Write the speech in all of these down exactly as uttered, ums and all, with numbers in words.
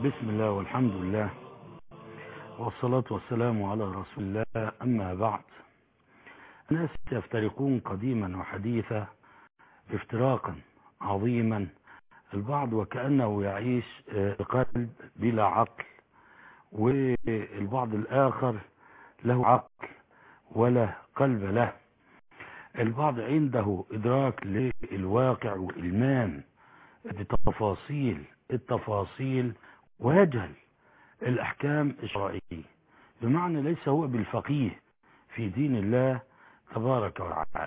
بسم الله والحمد لله والصلاة والسلام على رسول الله. أما بعد، الناس يفترقون قديما وحديثا افتراقا عظيما، البعض وكأنه يعيش بقلب بلا عقل، والبعض الآخر له عقل ولا قلب له. البعض عنده إدراك للواقع وإلمام بتفاصيل التفاصيل ويجهل الأحكام الشرعية، بمعنى ليس هو بالفقيه في دين الله تبارك وتعالى.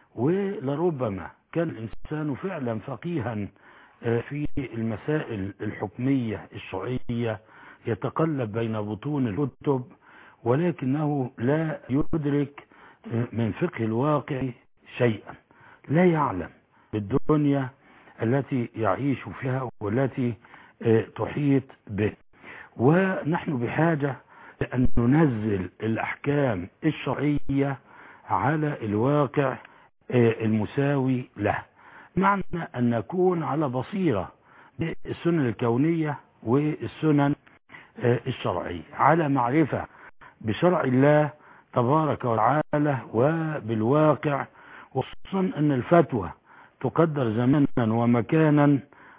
ولربما كان الإنسان فعلا فقيها في المسائل الحكمية الشرعية، يتقلب بين بطون الكتب، ولكنه لا يدرك من فقه الواقع شيئا، لا يعلم بالدنيا التي يعيش فيها والتي تحيط به. ونحن بحاجة أن ننزل الأحكام الشرعية على الواقع المساوي له، معنى أن نكون على بصيرة بالسنن الكونية والسنن الشرعية، على معرفة بشرع الله تبارك وتعالى وبالواقع، وخصوصا أن الفتوى تقدر زمانا ومكانا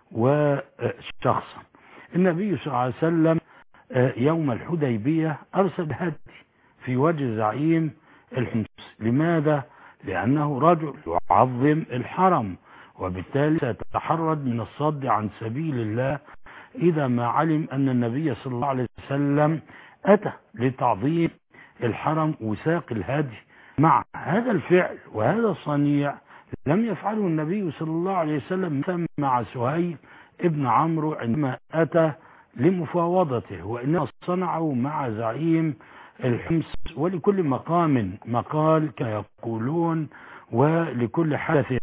وشخصا. النبي صلى الله عليه وسلم يوم الحديبية أرسل هدي في وجه زعيم الحمص. لماذا؟ لأنه رجل يعظم الحرم، وبالتالي سيتحرد من الصد عن سبيل الله إذا ما علم أن النبي صلى الله عليه وسلم أتى لتعظيم الحرم وساق الهدي. مع هذا الفعل وهذا الصنيع لم يفعله النبي صلى الله عليه وسلم مع سهيل ابن عمرو عندما أتى لمفاوضته، وإنما صنعه مع زعيم الحمص. ولكل مقام مقال كما يقولون، ولكل حدث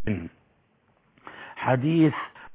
حديث.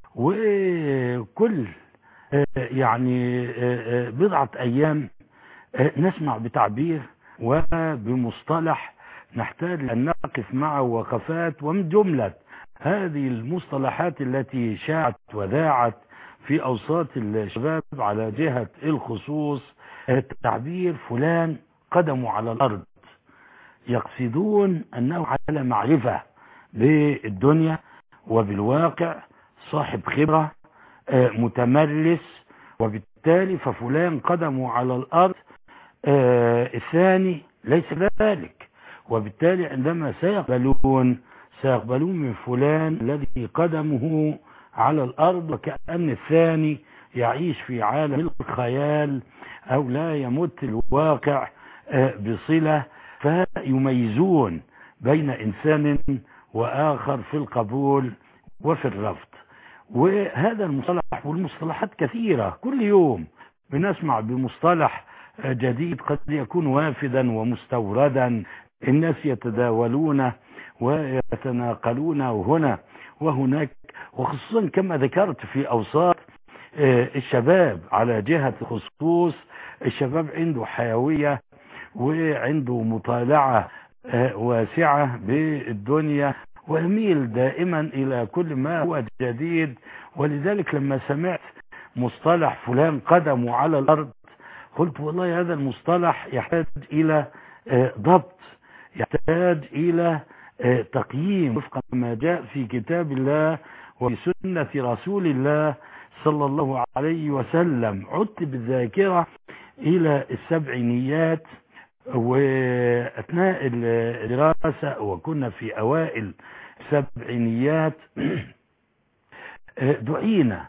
وكل يعني بضعة أيام نسمع بتعبير وبمصطلح نحتاج أن نقف معه وقفات، ومن جملة هذه المصطلحات التي شاعت وذاعت في أوساط الشباب على جهة الخصوص تعبير فلان قدمه على الأرض، يقصدون أنه على معرفة بالدنيا وبالواقع، صاحب خبرة متمرس، وبالتالي ففلان قدمه على الأرض. الثاني ليس ذلك، وبالتالي عندما سيقبلون سيقبلون من فلان الذي قدمه على الأرض، وكأن الثاني يعيش في عالم الخيال أو لا يمت الواقع بصلة، فيميزون بين إنسان وآخر في القبول وفي الرفض. وهذا المصطلح والمصطلحات كثيرة، كل يوم بنسمع بمصطلح جديد قد يكون وافدا ومستوردا، الناس يتداولون ويتناقلون هنا وهناك، وخصوصا كما ذكرت في أوساط الشباب على جهة خصوص. الشباب عنده حيوية وعنده مطالعة واسعة بالدنيا، ويميل دائما إلى كل ما هو جديد. ولذلك لما سمعت مصطلح فلان قدمه على الأرض قلت والله هذا المصطلح يحتاج إلى ضبط، يحتاج إلى تقييم وفق ما جاء في كتاب الله وفي سنة رسول الله صلى الله عليه وسلم. عدت بالذاكرة إلى السبعينيات، وأثناء الدراسة وكنا في أوائل السبعينيات دعينا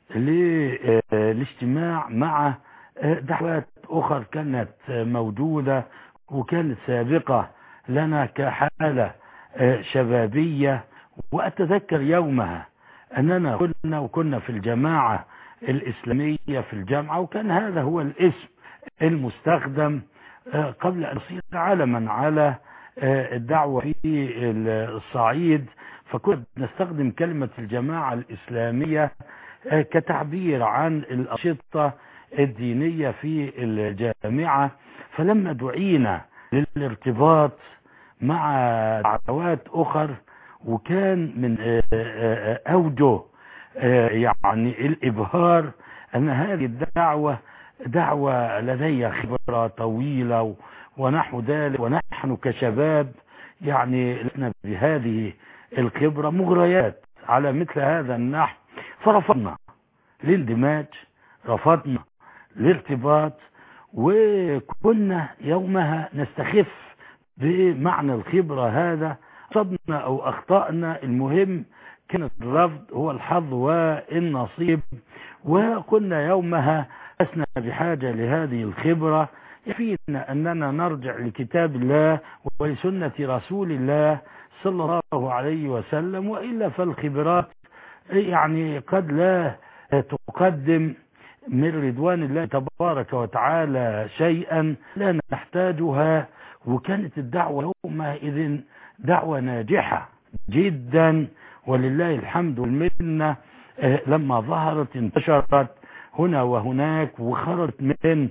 للاجتماع مع دعوات أخرى كانت موجودة وكانت سابقة لنا كحالة شبابية. وأتذكر يومها أننا كنا وكنا في الجماعة الإسلامية في الجامعة، وكان هذا هو الاسم المستخدم قبل أن يصير علما على الدعوة في الصعيد. فكنا نستخدم كلمة الجماعة الإسلامية كتعبير عن الأنشطة الدينية في الجامعة. فلما دعينا للارتباط مع دعوات أخر، وكان من أوجه يعني الإبهار أن هذه الدعوة دعوة لدي خبرة طويلة ونحو ذلك، ونحن كشباب يعني لسنا بهذه الخبرة مغريات على مثل هذا النحو، فرفضنا الاندماج، رفضنا الارتباط، وكنا يومها نستخف بمعنى الخبرة هذا. صدنا أو أخطأنا، المهم كان الرفض هو الحظ والنصيب، وكنا يومها لسنا بحاجة لهذه الخبرة، يكفينا أننا نرجع لكتاب الله ولسنة رسول الله صلى الله عليه وسلم، وإلا فالخبرات يعني قد لا تقدم من رضوان الله تبارك وتعالى شيئا لا نحتاجها. وكانت الدعوة يومئذ دعوة ناجحة جدا ولله الحمد والمنة. لما ظهرت انتشرت هنا وهناك، وخرجت من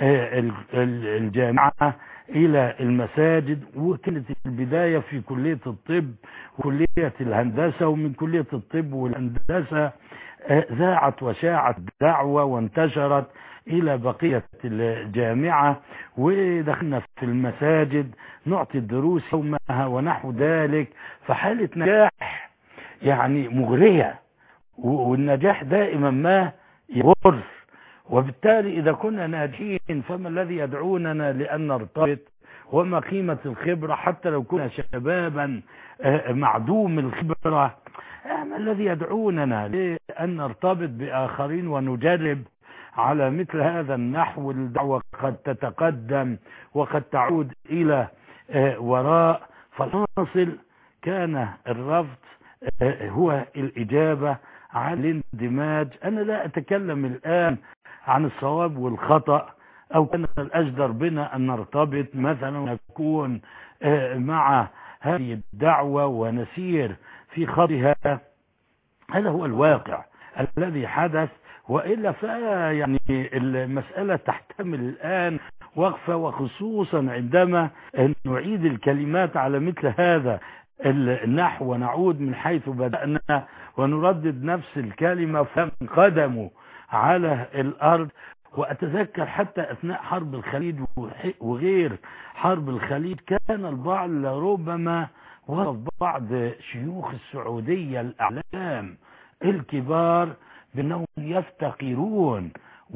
الجامعة إلى المساجد، وكانت البداية في كلية الطب وكلية الهندسة، ومن كلية الطب والهندسة ذاعت وشاعت دعوة وانتشرت إلى بقية الجامعة، ودخلنا في المساجد نعطي الدروس يومها ونحو ذلك. فحالة نجاح يعني مغرية، والنجاح دائما ما يغر، وبالتالي إذا كنا ناجحين فما الذي يدعوننا لأن نرتبط؟ وما قيمة الخبرة حتى لو كنا شبابا معدوم الخبرة؟ ما الذي يدعوننا لأن نرتبط بآخرين ونجرب على مثل هذا النحو؟ الدعوة قد تتقدم وقد تعود إلى وراء. فالحاصل كان الرفض هو الإجابة على الاندماج. أنا لا أتكلم الآن عن الصواب والخطأ، أو كان الأجدر بنا أن نرتبط مثلا ونكون مع هذه الدعوة ونسير في خطها. هذا هو الواقع الذي حدث، وإلا فيعني المسألة تحتمل الآن وقفة، وخصوصا عندما نعيد الكلمات على مثل هذا النحو ونعود من حيث بدأنا ونردد نفس الكلمة فانقدموا على الأرض. وأتذكر حتى أثناء حرب الخليج وغير حرب الخليج كان البعض ربما وصف بعض شيوخ السعودية الأعلام الكبار بأنهم يفتقرون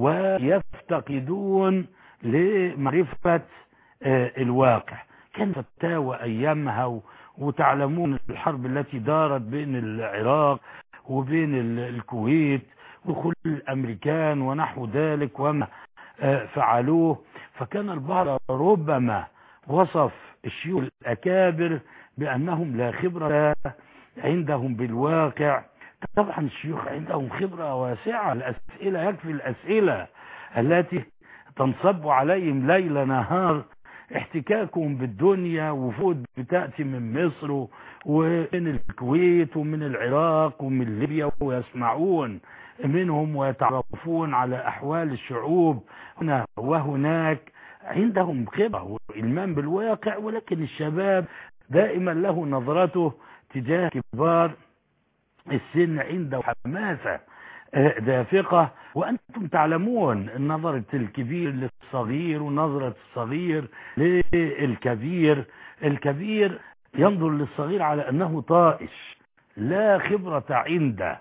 ويفتقدون لمعرفة الواقع. كان فتاوى أيامها، وتعلمون الحرب التي دارت بين العراق وبين الكويت ودخول الأمريكان ونحو ذلك وما فعلوه. فكان البعض ربما وصف الشيوخ الأكابر بأنهم لا خبرة عندهم بالواقع. طبعا الشيوخ عندهم خبرة واسعة، الأسئلة يكفي الأسئلة التي تنصب عليهم ليل نهار، احتكاكهم بالدنيا، وفود بتأتي من مصر ومن الكويت ومن العراق ومن ليبيا، ويسمعون منهم ويتعرفون على أحوال الشعوب هنا وهناك. عندهم خبرة وإلمام بالواقع، ولكن الشباب دائما له نظرته تجاه كبار السن، عنده حماسة دافقة. وأنتم تعلمون نظرة الكبير للصغير ونظرة الصغير للكبير. الكبير ينظر للصغير على أنه طائش لا خبرة عنده،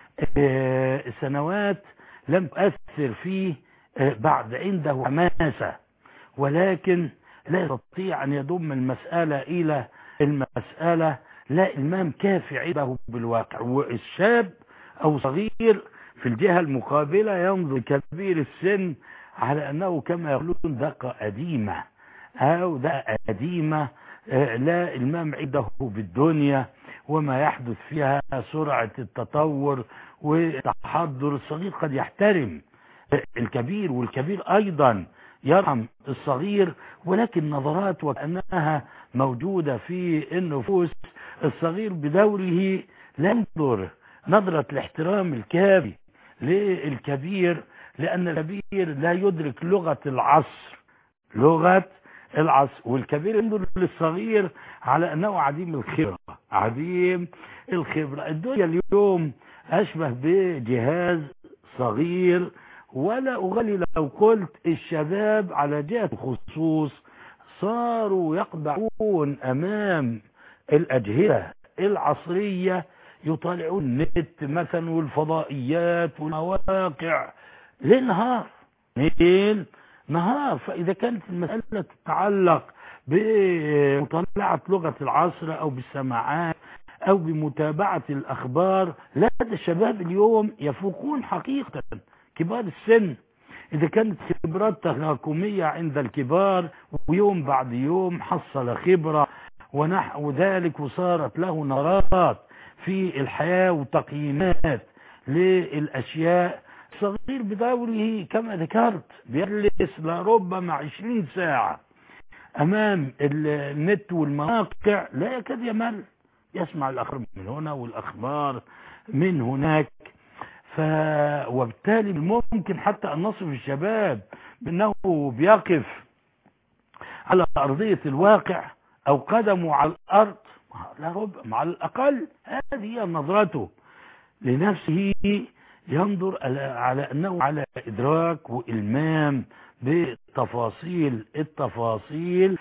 سنوات لم تؤثر فيه، بعد عنده حماسة، ولكن لا يستطيع أن يضم المسألة إلى المسألة، لا إلمام كافي عنده بالواقع. والشاب أو صغير في الجهة المقابلة ينظر كبير السن على أنه كما يقولون دقة قديمة أو دقة قديمة، لا إلمام عنده بالدنيا وما يحدث فيها، سرعة التطور والتحضر. الصغير قد يحترم الكبير، والكبير أيضا يرحم الصغير، ولكن نظرات وكأنها موجودة في النفوس. الصغير بدوره لا ينظر نظرة الاحترام الكافي للكبير، لأن الكبير لا يدرك لغة العصر، لغة العصر. والكبير ينظر للصغير على أنه عديم الخبرة، عديم الخبرة. الدنيا اليوم أشبه بجهاز صغير ولا أغلي لو قلت الشباب على جهة الخصوص صاروا يقبعون أمام الأجهزة العصرية، يطالعون النت مثلا والفضائيات والمواقع ليل نهار ليل نهار. فإذا كانت المسألة تتعلق بمطالعة لغة العصر أو بالسماعات أو بمتابعة الأخبار، لا، ده الشباب اليوم يفوقون حقيقة كبار السن. إذا كانت خبرات تراكمية عند الكبار ويوم بعد يوم حصل خبرة ونحو ذلك وصارت له نظرات في الحياة وتقييمات للأشياء، صغير بدوره كما ذكرت بيجلس لربما عشرين ساعة أمام النت والمواقع لا يكاد يمل، يسمع الأخبار من هنا والأخبار من هناك. ف... وبالتالي ممكن حتى أن نصف الشباب بأنه بيقف على أرضية الواقع أو قدمه على الأرض، لا ربما على الأقل هذه هي نظرته لنفسه، ينظر على أنه على إدراك وإلمام بتفاصيل التفاصيل،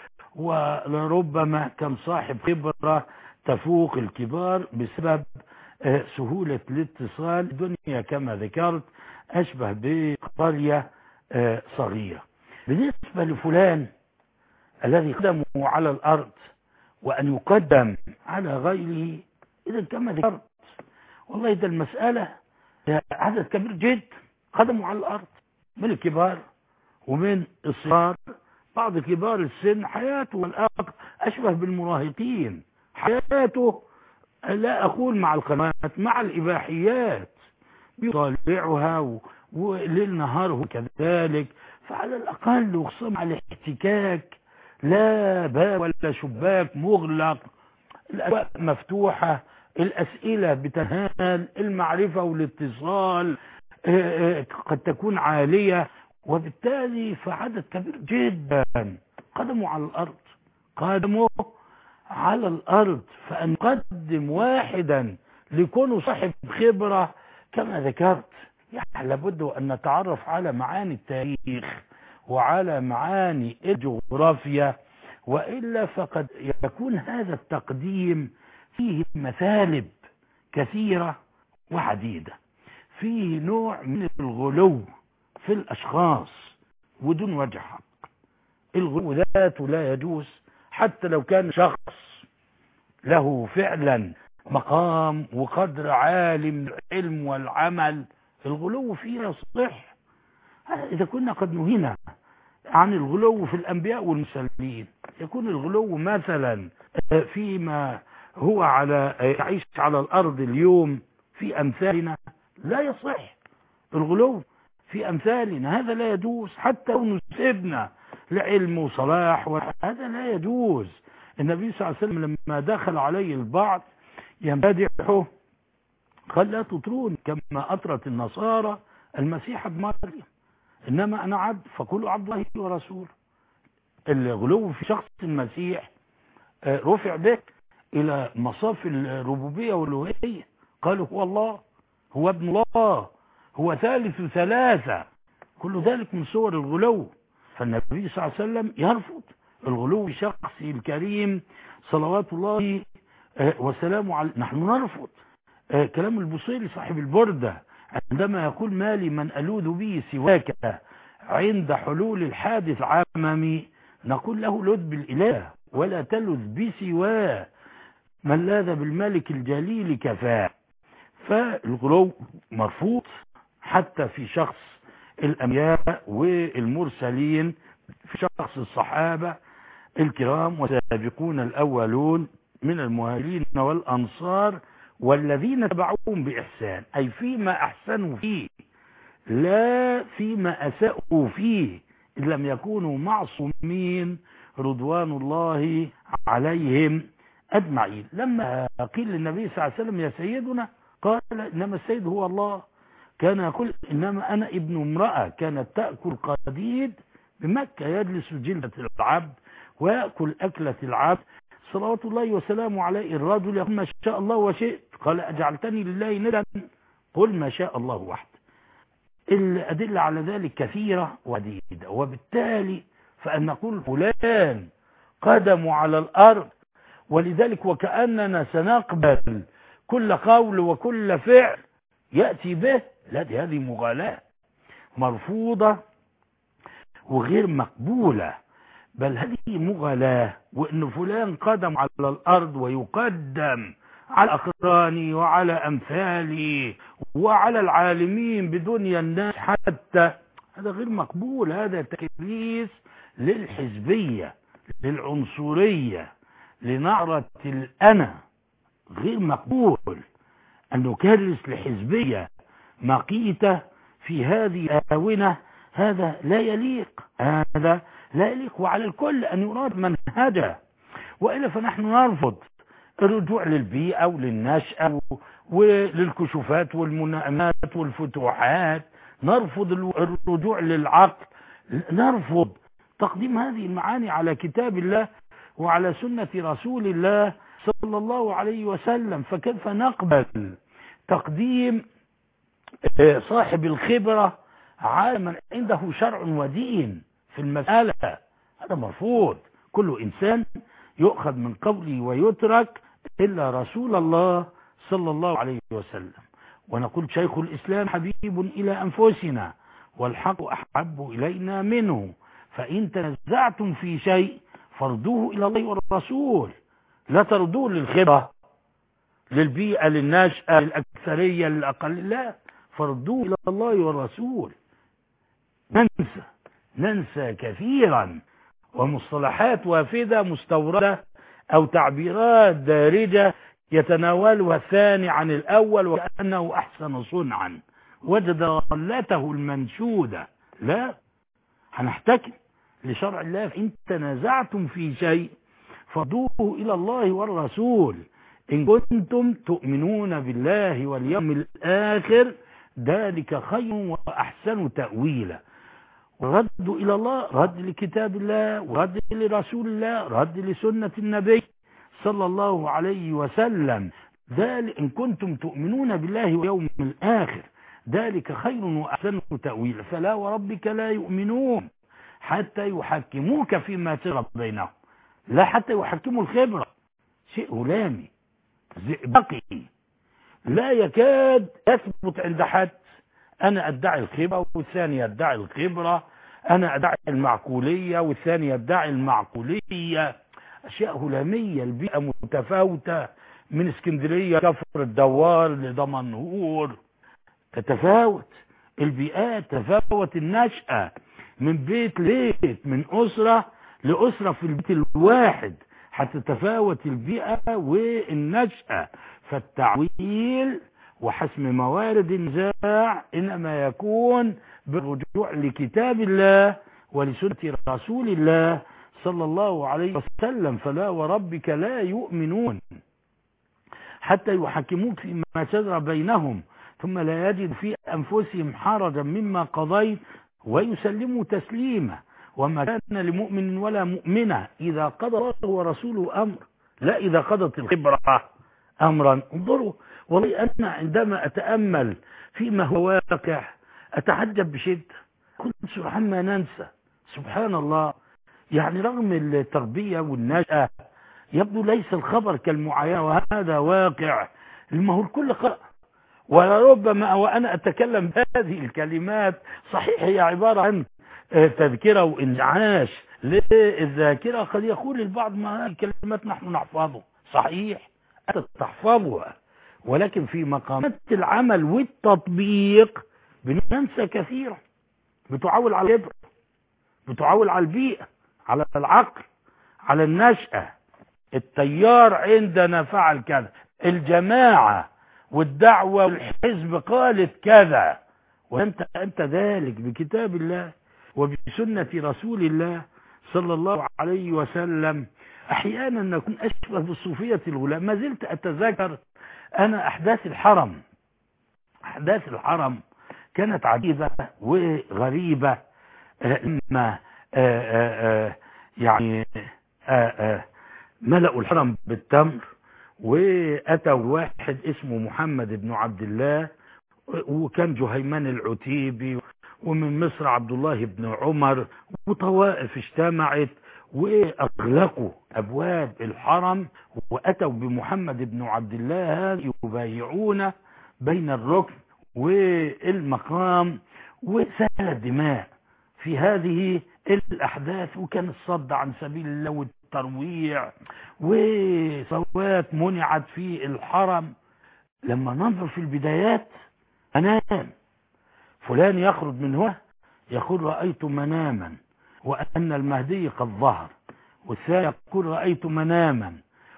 ولربما كان صاحب خبرة تفوق الكبار بسبب سهولة الاتصال. الدنيا كما ذكرت أشبه بقرية صغيرة. بالنسبة لفلان الذي قدمه على الأرض وأن يقدم على غيره، إذا كما ذكرت والله ده المسألة عدد كبير جدا قدموا على الأرض من الكبار ومن الصغار. بعض كبار السن حياته والآخر أشبه بالمراهقين، حياته لا أقول مع القنوات، مع الإباحيات بيطالعها وليل نهاره كذلك. فعلى الأقل وخصوصا على الاحتكاك لا باب ولا شباك مغلق، الأبواب مفتوحة، الأسئلة بتنهال، المعرفة والاتصال قد تكون عالية، وبالتالي فعدد كبير جدا قدموا على الأرض قدموا على الأرض. فأن نقدم واحدا ليكون صاحب خبرة كما ذكرت، يعني لابد أن نتعرف على معاني التاريخ وعلى معاني الجغرافيا، وإلا فقد يكون هذا التقديم فيه مثالب كثيرة وعديدة، فيه نوع من الغلو في الأشخاص ودون وجه حق. الغلو ذاته لا يجوز حتى لو كان شخص له فعلا مقام وقدر عالي من العلم والعمل، الغلو فيه يصح. إذا كنا قد نهينا عن الغلو في الأنبياء والمرسلين، يكون الغلو مثلا فيما هو على يعيش على الأرض اليوم في أمثالنا لا يصح. الغلو في أمثالنا هذا لا يجوز حتى لو نسبنا لعلم وصلاح، وهذا لا يجوز. النبي صلى الله عليه وسلم لما دخل عليه البعض يمدحه قال لا تطرون كما أطرت النصارى المسيح ابن مريم، إنما أنا عبد فقولوا عبد الله ورسوله. الغلو في شخص المسيح رفع به إلى مصاف الربوبية والألوهية، قالوا هو الله، هو ابن الله، هو ثالث ثلاثة، كل ذلك من صور الغلو. فالنبي صلى الله عليه وسلم يرفض الغلو بشخصه الكريم صلوات الله وسلامه عليه. نحن نرفض كلام البصيري صاحب البردة عندما يقول ما لي من ألوذ به سواك عند حلول الحادث العممي، نقول له لذ بالإله ولا تلذ بسواه، من لاذ بالملك الجليل كفاه. فالغلو مرفوض حتى في شخص الأنبياء والمرسلين، في شخص الصحابة الكرام والسابقون الأولون من المهاجرين والأنصار والذين تبعوهم بإحسان، أي فيما أحسنوا فيه لا فيما أساءوا فيه، إن لم يكونوا معصومين رضوان الله عليهم أجمعين. لما قيل للنبي صلى الله عليه وسلم يا سيدنا قال إنما السيد هو الله، كان يقول إنما أنا ابن امرأة كانت تأكل قديد بمكة، يجلس جلدة العبد ويأكل أكلة العبد صلوات الله وسلامه عليه. الرجل يقول ما شاء الله وشئت، قال أجعلتني لله ندا، قل ما شاء الله وحده. الأدلة على ذلك كثيرة وعديدة، وبالتالي فأن نقول فلان قدم على الأرض، ولذلك وكأننا سنقبل كل قول وكل فعل يأتي به، لا، دي هذه مغالاة مرفوضة وغير مقبولة، بل هذه مغالاة، وإن فلان قدم على الأرض ويقدم على أقراني وعلى أمثالي وعلى العالمين بدنيا الناس حتى، هذا غير مقبول. هذا تكريس للحزبية، للعنصرية، لنعرة الأنا، غير مقبول أن نكرس لحزبية مقيتة في هذه الآونة. هذا لا يليق، هذا لا يليق، وعلى الكل أن يراد منهجه، وإلا فنحن نرفض الرجوع للبيئة وللنشأة وللكشوفات والمناءمات والفتوحات، نرفض الرجوع للعقل، نرفض تقديم هذه المعاني على كتاب الله وعلى سنة رسول الله صلى الله عليه وسلم. فكيف نقبل تقديم صاحب الخبرة على من عنده شرع ودين في المسألة؟ هذا مرفوض. كل إنسان يؤخذ من قوله ويترك إلا رسول الله صلى الله عليه وسلم. ونقول شيخ الإسلام حبيب إلى أنفسنا والحق أحب إلينا منه، فإن تنزعتم في شيء فردوه إلى الله والرسول، لا تردوه للخبرة، للبيئة، للنشأة، للأكثرية، للأقل، لا، فردوه إلى الله والرسول. ننسى ننسى كثيرا، ومصطلحات وافدة مستوردة أو تعبيرات دارجة يتناولها الثاني عن الأول وكأنه أحسن صنعا وجد غلته المنشودة. لا، هنحتكم لشرع الله. فإن تنازعتم في شيء فردوه إلى الله والرسول إن كنتم تؤمنون بالله واليوم الآخر، ذلك خير وأحسن تأويلا. ورد إلى الله رد لكتاب الله، ورد لرسول الله، رد لسنة النبي صلى الله عليه وسلم. ذلك إن كنتم تؤمنون بالله واليوم الآخر، ذلك خير وأحسن تأويلا. فلا وربك لا يؤمنون حتى يحكموك فيما شجر بينهم، لا حتى يحكموا الخبرة، شيء هلامي زئبقي لا يكاد يثبت عند حد. أنا أدعي الخبرة والثاني يدعي الخبرة، أنا أدعي المعقولية والثاني يدعي المعقولية، أشياء هلامية. البيئة متفاوتة، من اسكندرية كفر الدوار لدمنهور تتفاوت البيئات، تفاوت النشأة من بيت لبيت، من أسرة لأسرة في البيت الواحد، حتى تتفاوت البيئة والنشأة. فالتعويل وحسم موارد النزاع إنما يكون بالرجوع لكتاب الله ولسنة رسول الله صلى الله عليه وسلم. فلا وربك لا يؤمنون حتى يحكموك فيما شجر بينهم ثم لا يجد في أنفسهم حرجا مما قضيت ويسلموا تسليما. وما كان لمؤمن ولا مؤمنة إذا قضى الله ورسوله أمر، لا إذا قضت الخبرة أمرا. انظروا، والله أنا عندما أتأمل فيما هو واقع أتعجب بشدة. كل سبحان ما ننسى، سبحان الله. يعني رغم التربية والنشأة يبدو ليس الخبر كالمعاينة، وهذا واقع. ما هو الكل قرأ، ولربما وأنا أتكلم بهذه الكلمات صحيح هي عبارة عن تذكرة وإنعاش للذاكرة. قد يقول البعض ما هذه الكلمات نحن نحفظه، صحيح أنت تحفظها، ولكن في مقامات العمل والتطبيق بننسى كثيرا. بتعول على الخبرة، بتعول على البيئة، على العقل، على النشأة. التيار عندنا فعل كذا، الجماعة والدعوة والحزب قالت كذا، وأنت أنت ذلك بكتاب الله وبسنة رسول الله صلى الله عليه وسلم. أحيانا نكون أشبه بالصوفية الغلاء. ما زلت أتذكر أنا أحداث الحرم، أحداث الحرم كانت عجيبة وغريبة. لما يعني ملأوا الحرم بالتمر، وأتوا واحد اسمه محمد بن عبد الله وكان جهيمان العتيبي، ومن مصر عبد الله بن عمر، وطوائف اجتمعت وأغلقوا أبواب الحرم، وأتوا بمحمد بن عبد الله يبايعون بين الركن والمقام، وسالت دماء في هذه الأحداث، وكان الصد عن سبيل الله والترويع، وصلوات منعت في الحرم. لما ننظر في البدايات أنام فلان يخرج من هنا يقول رأيت مناما وأن المهدي قد ظهر، والثاني يقول رأيت مناما،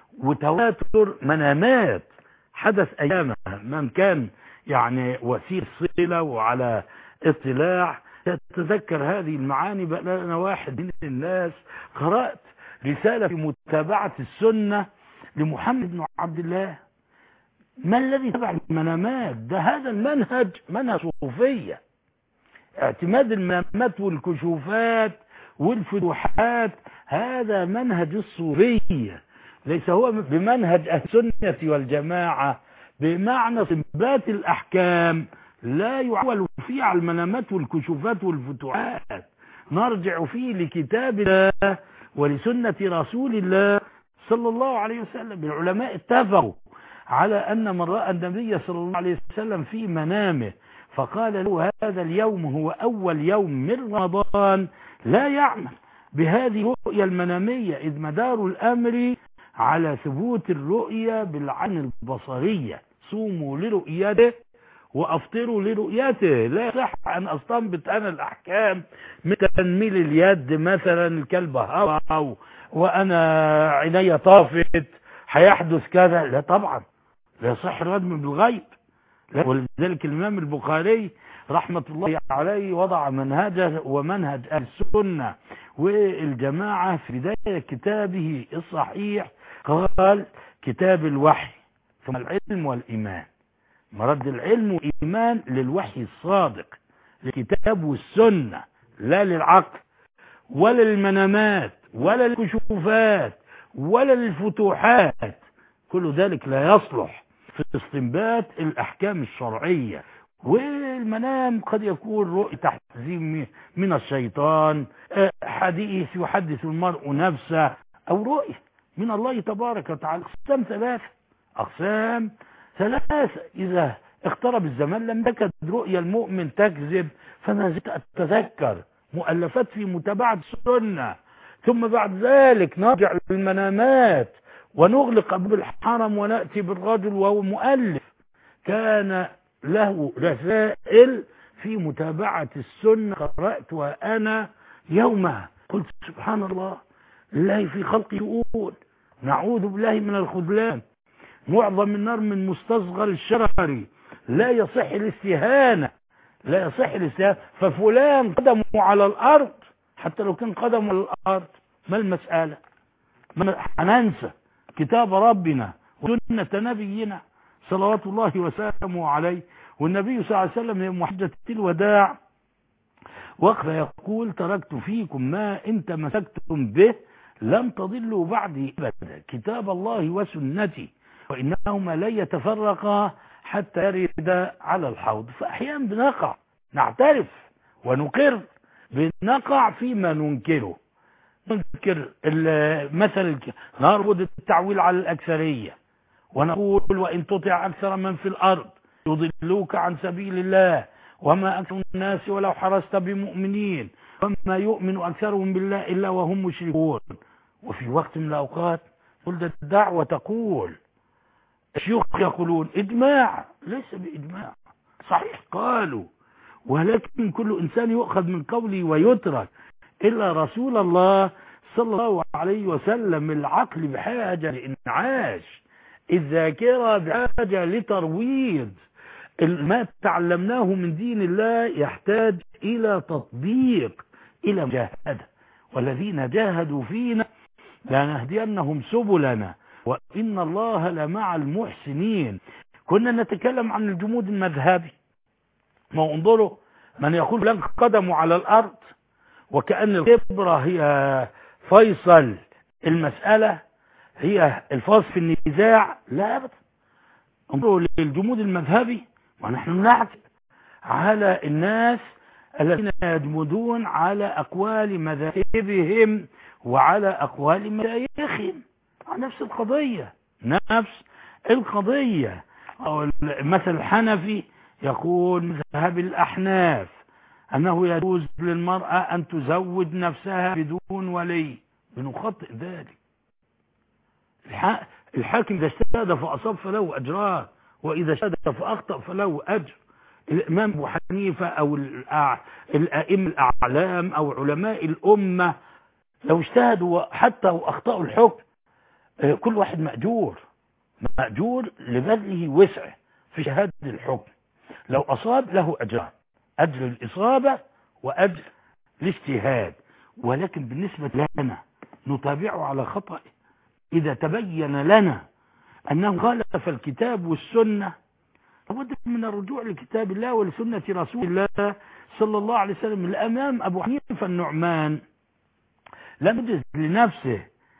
وتواتر منامات حدث أيامها. من كان يعني وسيل صلة وعلى اطلاع تتذكر هذه المعاني. بقى أنا واحد من الناس قرأت رسالة في متابعة السنة لمحمد بن عبد الله. ما الذي تبع المنامات ده؟ هذا المنهج منهج صوفية، اعتماد المنامات والكشوفات والفتوحات، هذا منهج الصوفية، ليس هو بمنهج أهل السنة والجماعة. بمعنى إثبات الأحكام لا يعول فيه على المنامات والكشوفات والفتوحات، نرجع فيه لكتاب الله ولسنة رسول الله صلى الله عليه وسلم. العلماء اتفقوا على أن من رأى النبي صلى الله عليه وسلم في منامه فقال له هذا اليوم هو أول يوم من رمضان لا يعمل بهذه الرؤية المنامية، إذ مدار الأمر على ثبوت الرؤية بالعين البصرية. صوموا لرؤيته وأفطروا لرؤيته. لا يصح أن أستنبط أنا الأحكام من تنميل اليد مثلا، الكلب هوى وأنا عيني طافت هيحدث كذا، لا طبعا لا يصح الردم بالغيب. ولذلك الإمام البخاري رحمة الله عليه وضع منهجه ومنهج أهل السنة والجماعة في بداية كتابه الصحيح، قال كتاب الوحي ثم العلم والإيمان، مرد العلم والإيمان للوحي الصادق، للكتاب والسنة، لا للعقل ولا للمنامات ولا للكشوفات ولا للفتوحات. كل ذلك لا يصلح في استنبات الأحكام الشرعية. والمنام قد يكون رؤية تحزين من الشيطان، حديث يحدث المرء نفسه، أو رؤية من الله تبارك وتعالى. أقسام ثلاثة أقسام ثلاثة إذا اقترب الزمان لم تكد رؤيا المؤمن تكذب. فما زلت أتذكر مؤلفات في متابعة السنة، ثم بعد ذلك نرجع للمنامات ونغلق أبواب الحرم ونأتي بالرجل وهو مؤلف كان له رسائل في متابعة السنة قرأت وأنا يومها قلت سبحان الله، لله في خلق شؤون، نعوذ بالله من الخذلان، معظم النار من مستصغر الشرر، لا يصح الاستهانة لا يصح الاستهانة. ففلان قدمه على الأرض، حتى لو كان قدمه على الأرض ما المسألة؟ هننسى كتاب ربنا وسنة نبينا صلوات الله وسلامه عليه. والنبي صلى الله عليه وسلم يوم حجة الوداع وقف يقول تركت فيكم ما إن تمسكتم به لم تضلوا بعدي أبدا، كتاب الله وسنتي، وإنهما لا يتفرقا حتى يرد على الحوض. فأحيانا بنقع نعترف ونقر، بنقع فيما ننكره، ننكر مثل نرفض التعويل على الأكثرية، ونقول وإن تطع أكثر من في الأرض يضلوك عن سبيل الله وما أكثر الناس ولو حرصت بمؤمنين وما يؤمن أكثرهم بالله إلا وهم مشركون. وفي وقت من الأوقات قلت الدعوة تقول الشيوخ يقولون إجماع، ليس بإجماع، صحيح قالوا، ولكن كل إنسان يؤخذ من قوله ويترك إلا رسول الله صلى الله عليه وسلم. العقل بحاجة لإنعاش، الذاكرة بحاجة لترويض، ما تعلمناه من دين الله يحتاج إلى تطبيق، إلى مجاهدة. والذين جاهدوا فينا لنهدينهم سبلنا وإن الله لمع المحسنين. كنا نتكلم عن الجمود المذهبي، ما انظروا من يقول لن قدموا على الأرض وكأن الخبرة هي فيصل المسألة، هي الفاصل في النزاع. لا أبدا، انظروا للجمود المذهبي ونحن نعتب على الناس الذين يجمدون على أقوال مذاهبهم وعلى أقوال مشايخهم عن نفس القضية نفس القضية. مثل الحنفي يقول مذهب الأحناف أنه يجوز للمرأة أن تزوج نفسها بدون ولي، بنخطئ ذلك. الحاكم إذا اجتهد فأصاب فله أجران، وإذا اجتهد فأخطأ فله أجر. الإمام أبو حنيفة أو الأئمة الأعلام أو علماء الأمة لو اجتهدوا حتى وأخطأوا الحكم كل واحد مأجور مأجور لبذله وسعه في شهادة الحكم. لو أصاب له أجران، أجر الإصابة وأجر الاجتهاد. ولكن بالنسبة لنا نتابعه على خطأ. إذا تبين لنا أنه خالف الكتاب والسنة لابد من الرجوع لكتاب الله ولسنة رسول الله صلى الله عليه وسلم. الأمام أبو حنيفة النعمان لم يجز لنفسه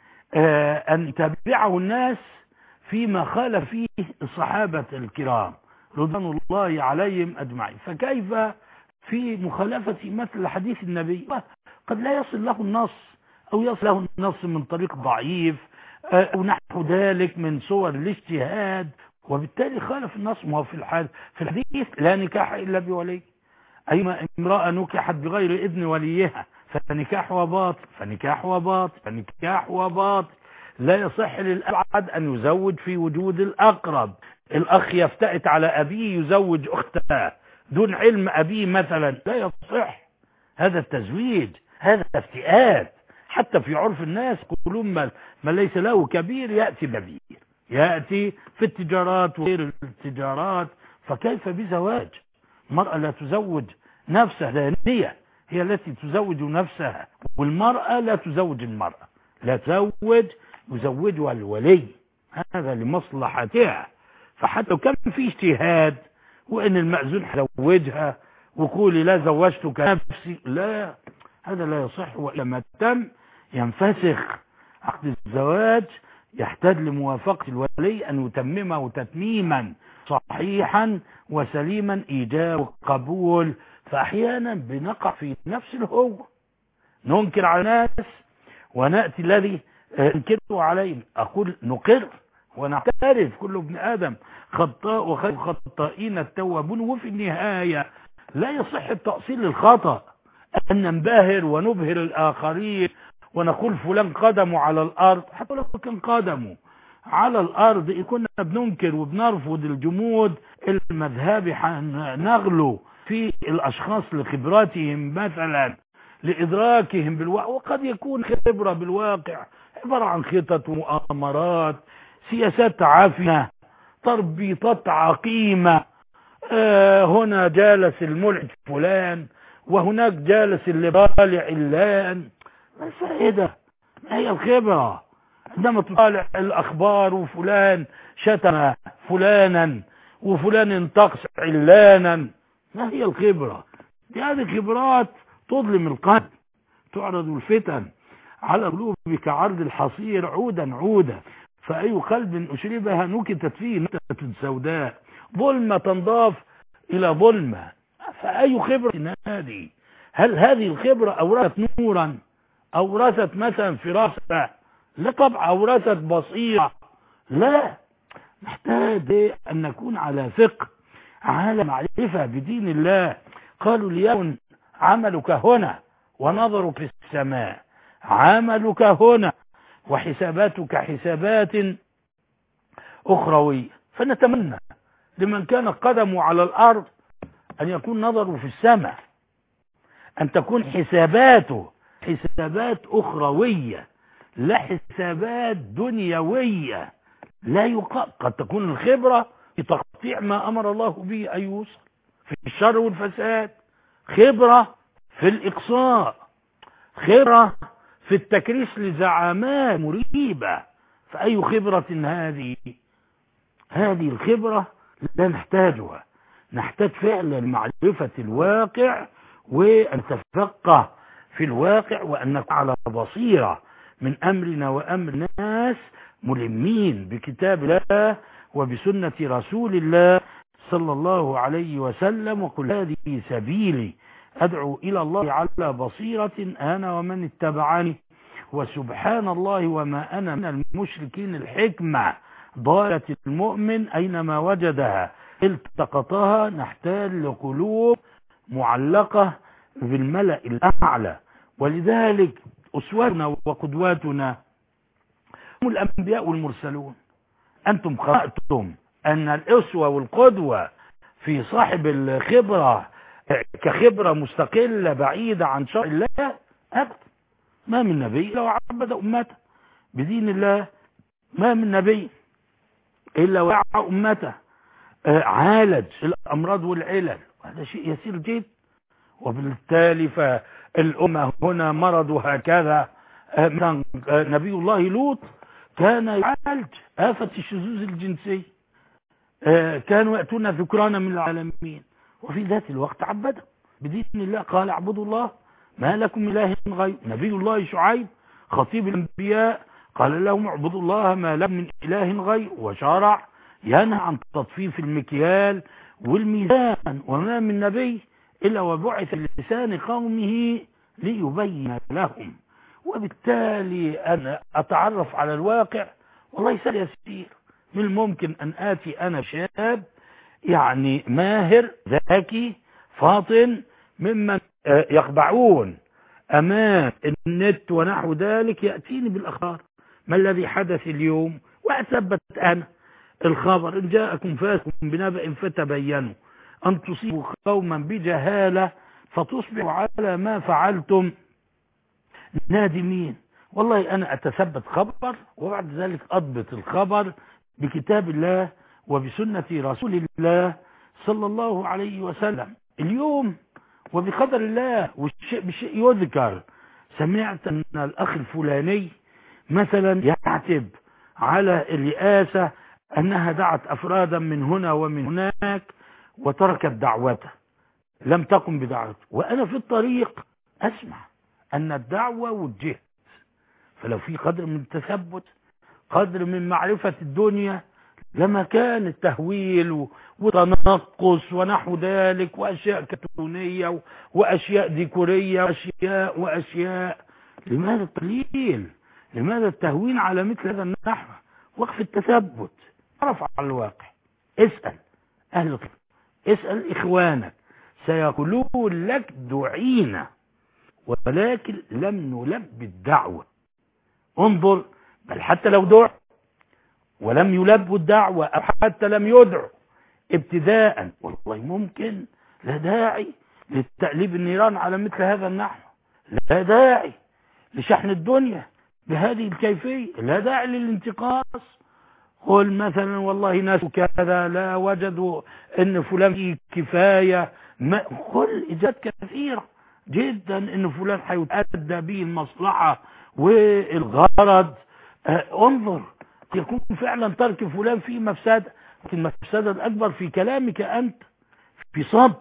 أن يتابعه الناس فيما خالف فيه الصحابة الكرام رضوان الله عليهم أجمعين، فكيف في مخالفة مثل حديث النبي؟ قد لا يصل له النص أو يصل له النص من طريق ضعيف أو نحو ذلك من صور الاجتهاد، وبالتالي خالف النص. ما هو في في الحديث لا نكاح إلا بولي، أيما امرأة نكحت بغير إذن وليها فنكاح وباطل فنكاح وباطل فنكاح وباطل. لا يصح للأبعد أن يزوج في وجود الأقرب. الأخ يفتئت على أبيه يزوج أخته دون علم أبيه مثلا، لا يصح هذا التزويج، هذا افتئات. حتى في عرف الناس يقولون ما ليس له كبير يأتي بكبير، يأتي في التجارات وغير التجارات. فكيف بزواج؟ المرأة لا تزوج نفسها، دانية هي التي تزوج نفسها، والمرأة لا تزوج المرأة، لا تزوج يزوجها الولي، هذا لمصلحتها. فحتى لو كان في اجتهاد وان المأذون زوجها وقولي لا زوجتك نفسي، لا، هذا لا يصح. ولما تم ينفسخ عقد الزواج يحتاج لموافقة الولي أن يتممه تتميما صحيحا وسليما إيجاب وقبول. فأحيانا بنقع في نفس الهوة، ننكر على الناس ونأتي الذي ننكره عليهم. أقول نقر ونعترف كل ابن آدم خطاء وخير خطائين التوابون، وفي النهاية لا يصح التأصيل للخطأ أن ننبهر ونبهر الآخرين ونقول فلان قدمه على الأرض. حتى لو كان قدمه على الأرض كنا بننكر وبنرفض الجمود المذهبي، نغلو في الأشخاص لخبراتهم مثلا لإدراكهم بالواقع، وقد يكون خبرة بالواقع عبارة عن خطط ومؤامرات، سياسات عافية، تربيطات عقيمة. آه هنا جالس الملحد فلان وهناك جالس الليبرالي علان. ما الفائدة؟ ما هي الخبرة عندما تطالع الأخبار وفلان شتم فلانا وفلان انتقص علانا؟ ما هي الخبرة؟ دي هذه خبرات تظلم القلب، تعرض الفتن على قلوب كعرض الحصير عودا عودا، فأي قلب أشربها نكتت فيه نكتة سوداء، ظلمة تنضاف إلى ظلمة. فأي خبرة هذه؟ هل هذه الخبرة أورثت نورا؟ أورثت مثلا فراسة؟ لا طبعا. أورثت بصيرة؟ لا. نحتاج أن نكون على فقه، على معرفة بدين الله. قالوا ليكن عملك هنا ونظرك في السماء، عملك هنا وحساباتك حسابات أخروية. فنتمنى لمن كان قدمه على الأرض أن يكون نظره في السماء، أن تكون حساباته حسابات أخروية لا حسابات دنيوية. لا يقع. قد تكون الخبرة في تقطيع ما أمر الله به أن يوصل في الشر والفساد، خبرة في الإقصاء، خبرة في التكريس لزعامات مريبة. فأي خبرة هذه؟ هذه الخبرة لا نحتاجها. نحتاج فعلا معرفة الواقع وأن تفقه في الواقع وأن نكون على بصيرة من أمرنا وأمر الناس، ملمين بكتاب الله وبسنة رسول الله صلى الله عليه وسلم: وقل هذه سبيلي أدعو إلى الله على بصيرة أنا ومن اتبعني وسبحان الله وما أنا من المشركين. الحكمة ضالة المؤمن أينما وجدها التقطها. نحتاج لقلوب معلقة بالملأ الأعلى، ولذلك أسوتنا وقدواتنا هم الأنبياء والمرسلون. أنتم قرأتم أن الأسوة والقدوة في صاحب الخبرة كخبرة مستقلة بعيدة عن شرع الله؟ أبدا. ما من نبي إلا وعبد أمته بدين الله، ما من نبي إلا وعى أمته، عالج الأمراض والعلل، وهذا شيء يسير جدا. وبالتالي فالأمة هنا مرض هكذا. نبي الله لوط كان يعالج آفة الشذوذ الجنسي، كانوا يأتون ذكرانا من العالمين، وفي ذات الوقت عبده بدين الله. قال: اعبدوا الله ما لكم من إله غيره. نبي الله شعيب خطيب الأنبياء قال لهم: اعبدوا الله ما لكم من إله غيره، وشرع ينهى عن تطفيف المكيال والميزان. وما من نبي إلا وبعث لسان قومه ليبين لهم. وبالتالي أنا أتعرف على الواقع والله سهل يسير. من الممكن أن آتي أنا شاب يعني ماهر ذكي فاطن ممن يخضعون أمام النت ونحو ذلك، يأتيني بالأخبار ما الذي حدث اليوم، وأثبت أنا الخبر: إن جاءكم فاسق بنبأ فتبينوا أن تصيبوا قوما بجهالة فتصبحوا على ما فعلتم نادمين. والله أنا أتثبت خبر وبعد ذلك أضبط الخبر بكتاب الله وبسنة رسول الله صلى الله عليه وسلم. اليوم وبقدر الله والشيء بشيء يذكر، سمعت أن الأخ الفلاني مثلا يعتب على الرئاسة أنها دعت أفرادا من هنا ومن هناك وتركت دعوته، لم تقم بدعوته. وأنا في الطريق أسمع أن الدعوة وجهت. فلو في قدر من التثبت، قدر من معرفة الدنيا، لما كان التهويل وتنقص ونحو ذلك وأشياء كرتونية وأشياء ديكورية وأشياء وأشياء. لماذا التقليل؟ لماذا التهوين على مثل هذا النحو؟ وقف التثبت، تعرف على الواقع، اسأل أهل الخبر، اسأل إخوانك، سيقولون لك دعينا ولكن لم نلبي الدعوة. انظر، بل حتى لو دعوا ولم يلبوا الدعوة أو حتى لم يدعوا ابتداء، والله ممكن لا داعي للتقليب النيران على مثل هذا النحو، لا داعي لشحن الدنيا بهذه الكيفية، لا داعي للانتقاص. قل مثلا والله ناس كذا لا وجدوا ان فلان فيه كفاية، ما قل إجابات كثيرة جدا ان فلان هيتأدى به المصلحة والغرض. اه انظر، يكون فعلا ترك فلان فيه مفسدة، لكن المفسدة الأكبر في كلامك أنت، في صب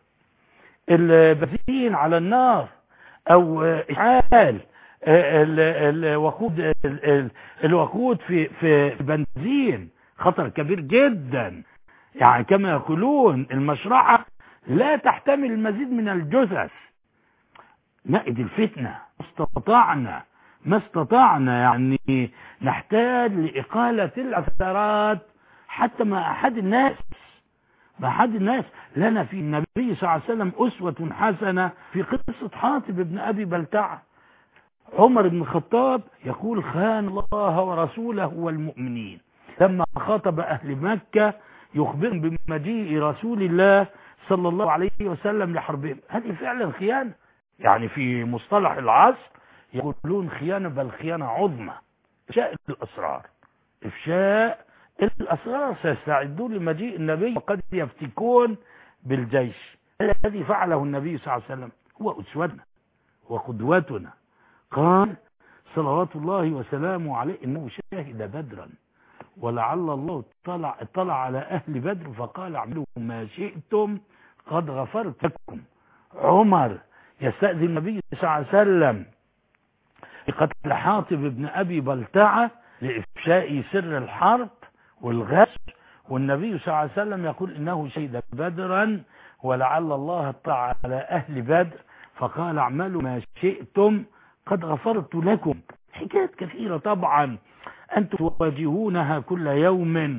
البنزين على النار أو إشعال الوقود الوقود في في البنزين، خطر كبير جدا. يعني كما يقولون المشرعة لا تحتمل المزيد من الجثث. نائد الفتنة استطعنا ما استطعنا، يعني نحتاج لإقالة العثرات حتى مع أحد الناس مع أحد الناس لنا في النبي صلى الله عليه وسلم أسوة حسنة في قصة حاطب بن أبي بلتعة. عمر بن الخطاب يقول: خان الله ورسوله والمؤمنين، لما خاطب أهل مكة يخبرهم بمجيء رسول الله صلى الله عليه وسلم لحربهم. هذه فعلا خيانة، يعني في مصطلح العصر يقولون خيانة، بل خيانة عظمى. إفشاء الأسرار إفشاء الأسرار سيستعدون لمجيء النبي وقد يفتكون بالجيش. الذي فعله النبي صلى الله عليه وسلم هو أسوتنا وقدوتنا. قال صلوات الله وسلامه عليه إنه شاهد بدرا ولعل الله اطلع, اطلع على أهل بدر فقال: اعملوا ما شئتم قد غفرت لكم. عمر يستأذن النبي صلى الله عليه وسلم بقتل حاطب بن أبي بلتعة لإفشاء سر الحرب والغزو والنبي صلى الله عليه وسلم يقول إنه شهد بدرا ولعل الله اطلع على أهل بدر فقال اعملوا ما شئتم قد غفرت لكم. حكايات كثيرة طبعا أنتم تواجهونها كل يوم،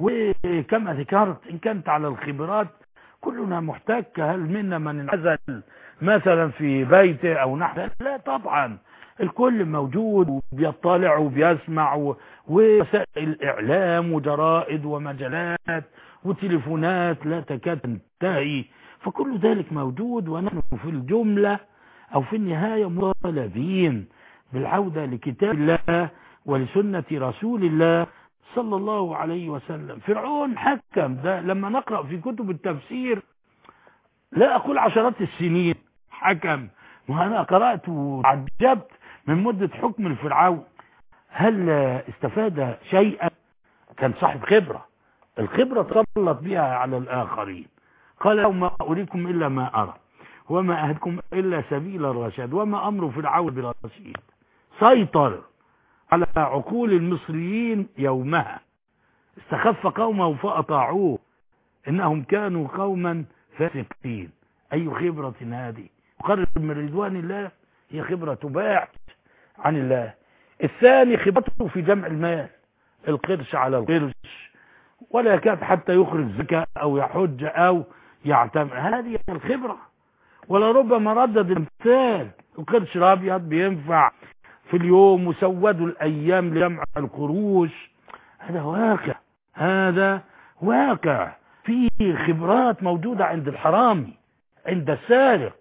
وكما ذكرت إن كانت على الخبرات كلنا محتاج. هل منا من انعزل مثلا في بيته أو نحن؟ لا طبعا، الكل موجود وبيطلع وبيسمع، ووسائل الإعلام وجرائد ومجلات وتليفونات لا تكاد تنتهي، فكل ذلك موجود. ونحن في الجملة أو في النهاية مطالبين بالعودة لكتاب الله ولسنة رسول الله صلى الله عليه وسلم. فرعون حكم، ده لما نقرأ في كتب التفسير لا أقول عشرات السنين حكم، وأنا قرأت وعجبت من مدة حكم الفرعون. هل استفاد شيئا؟ كان صاحب خبرة، الخبرة تسلط بها على الآخرين. قال لهم ما أريكم إلا ما أرى وما أهدكم إلا سبيل الرشاد وما أمر فرعون برشيد. سيطر على عقول المصريين يومها، استخف قومه فأطاعوه إنهم كانوا قوما فاسقين. أي خبرة هذه؟ قرب من رضوان الله هي خبرة تباعد عن الله. الثاني خبرته في جمع المال، القرش على القرش، ولا يكاد حتى يخرج زكاة أو يحج أو يعتمر. هذه الخبرة. ولربما ردد الامثال، القرش الأبيض بينفع في اليوم وسودوا الأيام لجمع القروش. هذا واقع، هذا واقع. فيه خبرات موجودة عند الحرامي، عند السارق،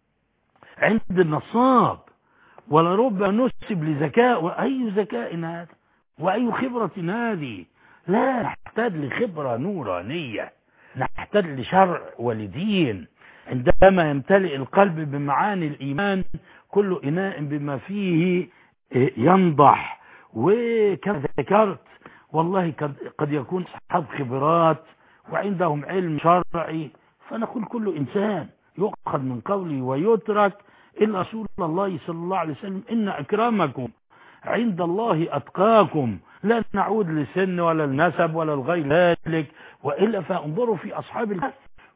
عند النصاب. ولربما نسب لذكاء، وأي ذكاء هذا وأي خبرة هذه؟ لا نحتاج لخبرة نورانية، نحتاج لشرع ولدين. عندما يمتلئ القلب بمعاني الإيمان كل إناء بما فيه ينضح. وكما ذكرت والله قد يكون أصحاب خبرات وعندهم علم شرعي، فنقول كل إنسان يؤخذ من قوله ويترك إلا رسول الله صلى الله عليه وسلم إن أكرمكم عند الله أتقاكم. لا نعود لسن ولا النسب ولا الغير ذلك، وإلا فانظروا في أصحاب الكهف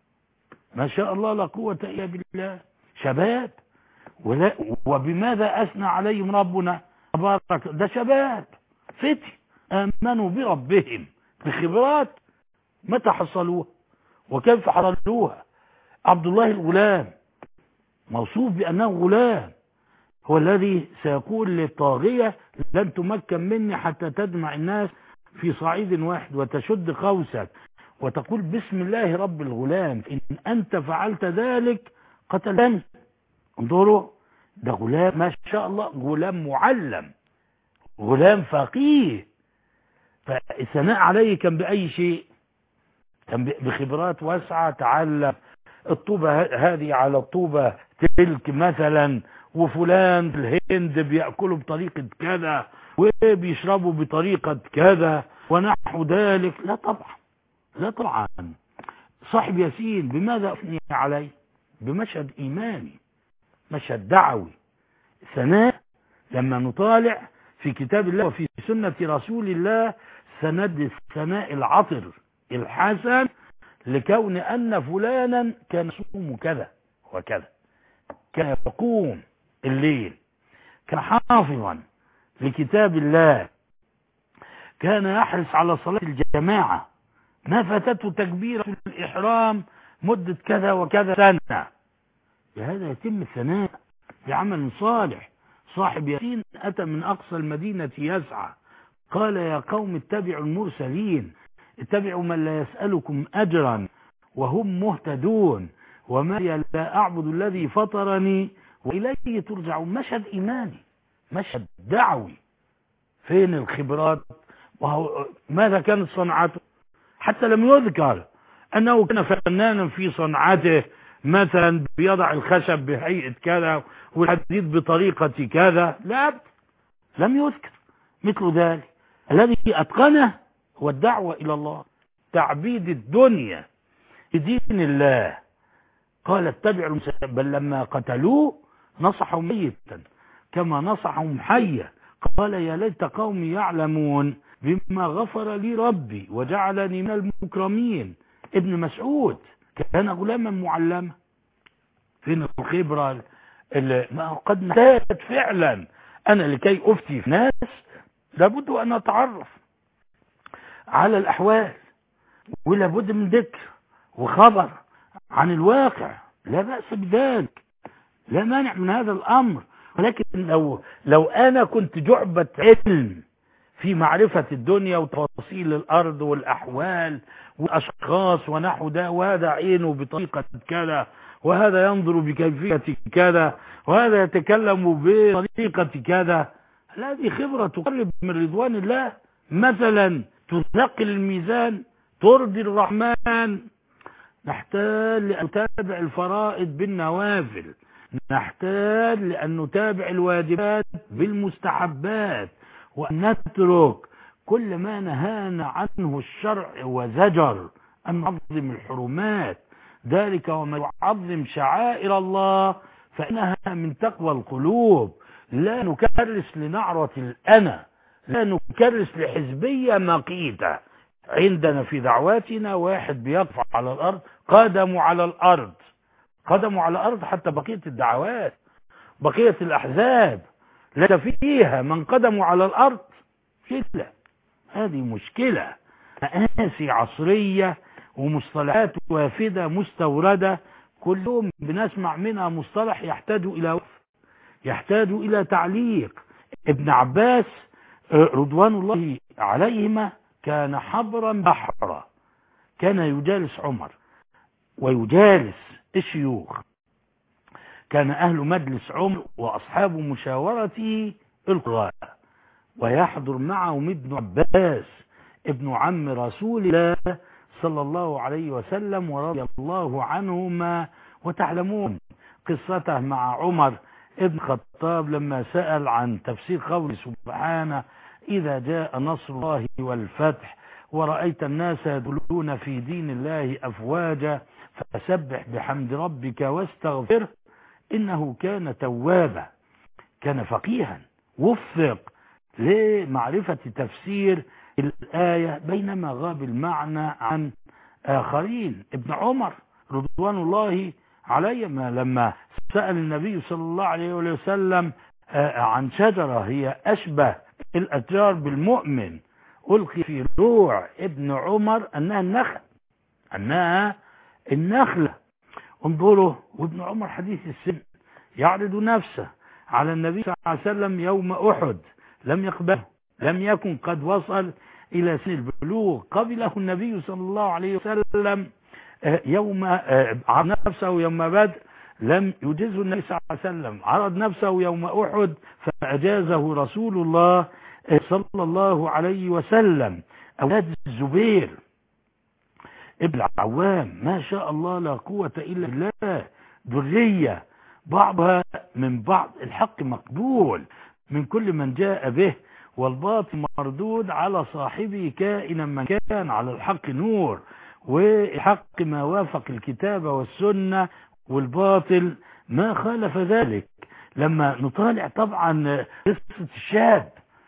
ما شاء الله لا قوة إلا بالله، شباب. ولا وبماذا أثنى عليهم ربنا تبارك؟ ده شباب فتي آمنوا بربهم بخبرات متى حصلوها وكيف حصلوها. عبد الله الغلام موصوف بأنه غلام، هو الذي سيقول للطاغية لن تمكن مني حتى تجمع الناس في صعيد واحد وتشد قوسك وتقول بسم الله رب الغلام، إن أنت فعلت ذلك قتلني. انظروا، ده غلام ما شاء الله، غلام معلم، غلام فقيه. فالثناء عليه كان بأي شيء؟ كان بخبرات واسعة، تعلم الطوبة هذه على الطوبة تلك مثلا، وفلان في الهند بيأكلوا بطريقة كذا وبيشربوا بطريقة كذا ونحو ذلك. لا طبعا، لا طبعا. صاحب ياسين بماذا أثني عليه؟ بمشهد إيماني، مشهد دعوي، ثناء. لما نطالع في كتاب الله وفي سنة رسول الله سند الثناء العطر الحسن لكون أن فلانا كان يصوم كذا وكذا، كان يقوم الليل، كان حافظا لكتاب الله، كان يحرص على صلاة الجماعة، ما فاتته تكبيرة الإحرام مدة كذا وكذا سنة. بهذا يتم الثناء بعمل صالح. صاحب ياسين أتى من أقصى المدينة يسعى، قال يا قوم اتبعوا المرسلين، اتبعوا من لا يسألكم أجرا وهم مهتدون، وما لا أعبد الذي فطرني وإليه ترجعون. مشهد إيماني، مشهد دعوي. فين الخبرات؟ وهو ماذا كانت صنعته؟ حتى لم يذكر أنه كان فنانا في صنعته، مثلا بيضع الخشب بهيئة كذا والحديد بطريقة كذا، لا، لم يذكر مثل ذلك. الذي أتقنه هو الدعوة إلى الله، تعبيد الدنيا بدين الله. قال اتبعوا المرسلين، بل لما قتلوه نصحوا ميتا كما نصحهم حيا. قال يا ليت قومي يعلمون بما غفر لي ربي وجعلني من المكرمين. ابن مسعود كان غلاما معلما. فين الخبرة اللي ما قد نتات فعلا؟ أنا لكي أفتي في ناس لابد أن أتعرف على الأحوال، ولابد من ذكر وخبر عن الواقع، لا بأس بذلك، لا مانع من هذا الأمر. ولكن لو لو أنا كنت جعبة علم في معرفة الدنيا وتفاصيل الأرض والأحوال والأشخاص ونحو ده، وهذا عينه بطريقة كذا، وهذا ينظر بكيفية كذا، وهذا يتكلم بطريقة كذا، هذه خبرة تقرب من رضوان الله مثلا، تثقل الميزان، ترضي الرحمن. نحتاج لأن نتابع الفرائض بالنوافل، نحتاج لأن نتابع الواجبات بالمستحبات، وأن نترك كل ما نهانا عنه الشرع وزجر، أن نعظم الحرمات. ذلك ومن يعظم شعائر الله فإنها من تقوى القلوب. لا نكرس لنعرة الأنا، لا نكرس لحزبية مقيتة. عندنا في دعواتنا واحد بيقف على الأرض، قدموا على الأرض، قدموا على الأرض حتى بقية الدعوات، بقية الأحزاب ليس فيها من قدموا على الأرض. مشكلة، هذه مشكلة، مآسي عصرية ومصطلحات وافدة مستوردة، كل يوم بنسمع منها مصطلح يحتاج إلى وقف، يحتاج إلى تعليق. ابن عباس رضوان الله عليهما كان حبرا بحرا، كان يجالس عمر ويجالس الشيوخ، كان أهل مجلس عمر وأصحاب مشاورته القراء، ويحضر معهم ابن عباس ابن عم رسول الله صلى الله عليه وسلم ورضي الله عنهما. وتعلمون قصته مع عمر ابن الخطاب لما سأل عن تفسير قوله سبحانه: إذا جاء نصر الله والفتح ورأيت الناس يدخلون في دين الله أفواجا فسبح بحمد ربك واستغفره إنه كان توابا. كان فقيها وفق لمعرفة تفسير الآية بينما غاب المعنى عن آخرين. ابن عمر رضوان الله عليهما لما سأل النبي صلى الله عليه وسلم عن شجرة هي أشبه الأشجار بالمؤمن، ألقي في روع ابن عمر أنها النخل، أنها النخلة. انظروا، وابن عمر حديث السن يعرض نفسه على النبي صلى الله عليه وسلم يوم أحد، لم يقبله، لم يكن قد وصل إلى سن البلوغ، قبله النبي صلى الله عليه وسلم يوم عرض نفسه يوم بدر، لم يجزه النبي صلى الله عليه وسلم، عرض نفسه يوم أحد فأجازه رسول الله صلى الله عليه وسلم. أولاد الزبير ابن العوام ما شاء الله لا قوة إلا بالله، ذرية بعضها من بعض، الحق مقبول من كل من جاء به، والباطل مردود على صاحبه كائنا من كان، على الحق نور، والحق ما وافق الكتاب والسنة، والباطل ما خالف ذلك. لما نطالع طبعا قصة الشاب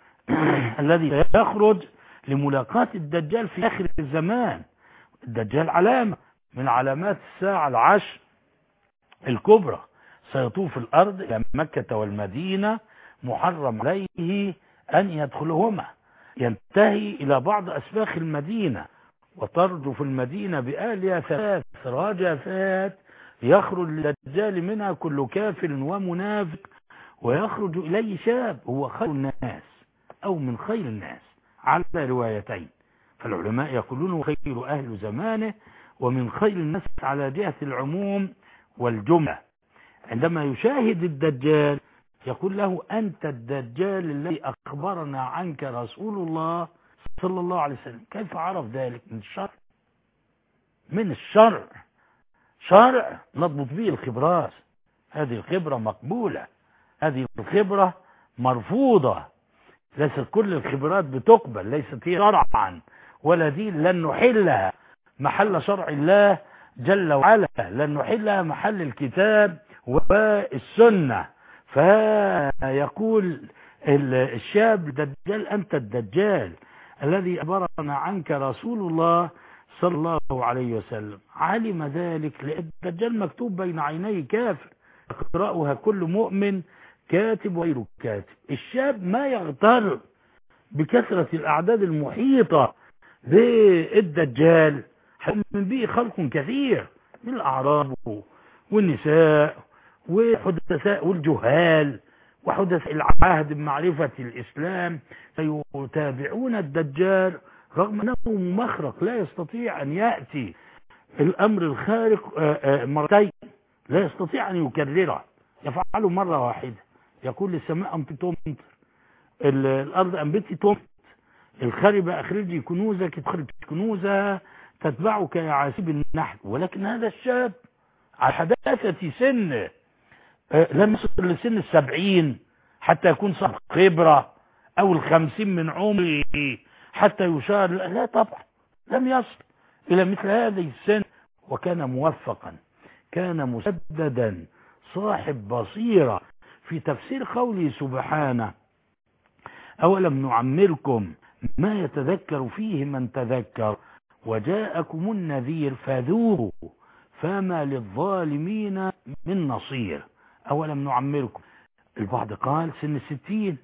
الذي يخرج لملاقاة الدجال في آخر الزمان، الدجال علامة من علامات الساعة العشر الكبرى، سيطوف الأرض إلى مكة والمدينة محرم عليه أن يدخلهما، ينتهي إلى بعض أسباخ المدينة وترجف المدينة بأهلها ثلاث رجفات، يخرج للدجال منها كل كافر ومنافق، ويخرج إليه شاب هو خير الناس أو من خير الناس على روايتين، فالعلماء يقولون خير أهل زمانه ومن خير الناس على جهة العموم والجملة. عندما يشاهد الدجال يقول له: أنت الدجال الذي أخبرنا عنك رسول الله صلى الله عليه وسلم. كيف عرف ذلك؟ من الشرع، من الشرع، شرع نضبط به الخبرات. هذه الخبرة مقبولة، هذه الخبرة مرفوضة، ليست كل الخبرات بتقبل، ليست هي شرعا ولا دين، لن نحلها محل شرع الله جل وعلا، لن نحلها محل الكتاب والسنة. فيقول الشاب الدجال: أنت الدجال الذي أخبرنا عنك رسول الله صلى الله عليه وسلم. علم ذلك لأن الدجال مكتوب بين عينيه كافر يقرأها كل مؤمن كاتب وغير كاتب. الشاب ما يغتر بكثرة الأعداد المحيطة بالدجال، من به خلق كثير من الأعراب والنساء وحدثاء والجهال وحدث العهد بمعرفة الإسلام سيتابعون الدجال رغم أنه مخرق لا يستطيع أن يأتي الأمر الخارق مرتين، لا يستطيع أن يكرره، يفعله مرة واحدة. يقول للسماء أنبت تمطر، الأرض أنبتي تمطر، الخربة أخرجي كنوزك تخرج كنوزها تتبعك يا عاسب النحل. ولكن هذا الشاب على حداثة سنه لم يصل لسن السبعين حتى يكون صاحب خبرة أو الخمسين من عمره حتى يشار، لا طبعا لم يصل إلى مثل هذه السن، وكان موفقا، كان مسددا، صاحب بصيرة في تفسير قوله سبحانه أولم نعمركم ما يتذكر فيه من تذكر وجاءكم النذير فذوقوا فما للظالمين من نصير. أولم نعمركم، البعض قال سن الستين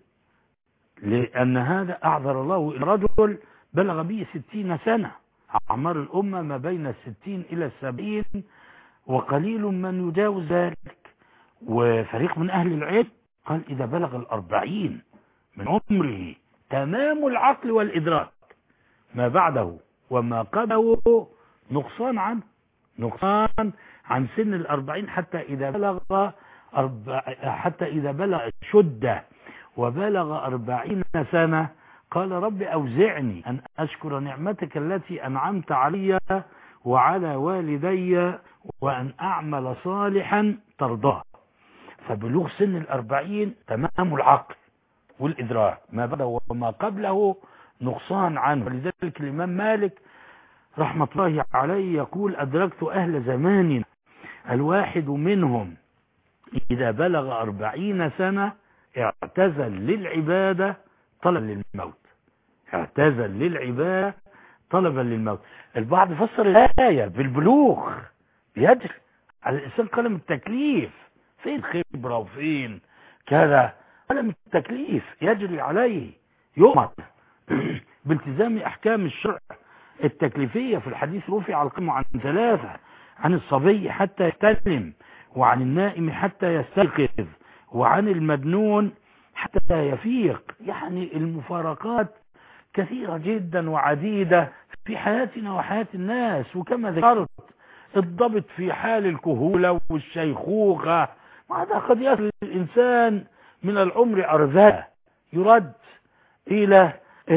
لأن هذا أعذر الله إلى رجل بلغ به ستين سنة. أعمار الأمة ما بين الستين إلى السبعين وقليل من يجاوز ذلك. وفريق من أهل العلم قال إذا بلغ الأربعين من عمره تمام العقل والإدراك، ما بعده وما قبله نقصان عنه، نقصان عن سن الأربعين حتى إذا بلغ أربع حتى إذا بلغ شدة وبلغ أربعين سنة قال رب أوزعني أن أشكر نعمتك التي أنعمت علي وعلى والدي وأن أعمل صالحا ترضاه. فبلوغ سن الأربعين تمام العقل والإدراك، ما بعده وما قبله نقصان عنه. ولذلك الإمام مالك رحمة الله عليه يقول أدركت أهل زماننا الواحد منهم إذا بلغ أربعين سنة اعتزل للعبادة طلبا للموت، اعتزل للعبادة طلبا للموت. البعض فسر الآية بالبلوغ، يجري على الإنسان قلم التكليف، فين خبرة وفين كذا، قلم التكليف يجري عليه، يؤمر بالتزام أحكام الشرع التكليفية. في الحديث رفع القلم عن ثلاثة، عن الصبي حتى يحتلم، وعن النائم حتى يستيقظ، وعن المجنون حتى يفيق. يعني المفارقات كثيرة جدا وعديدة في حياتنا وحياة الناس. وكما ذكرت الضبط في حال الكهولة والشيخوخة، وهذا قد يصل الإنسان من العمر أرذلة يرد إلى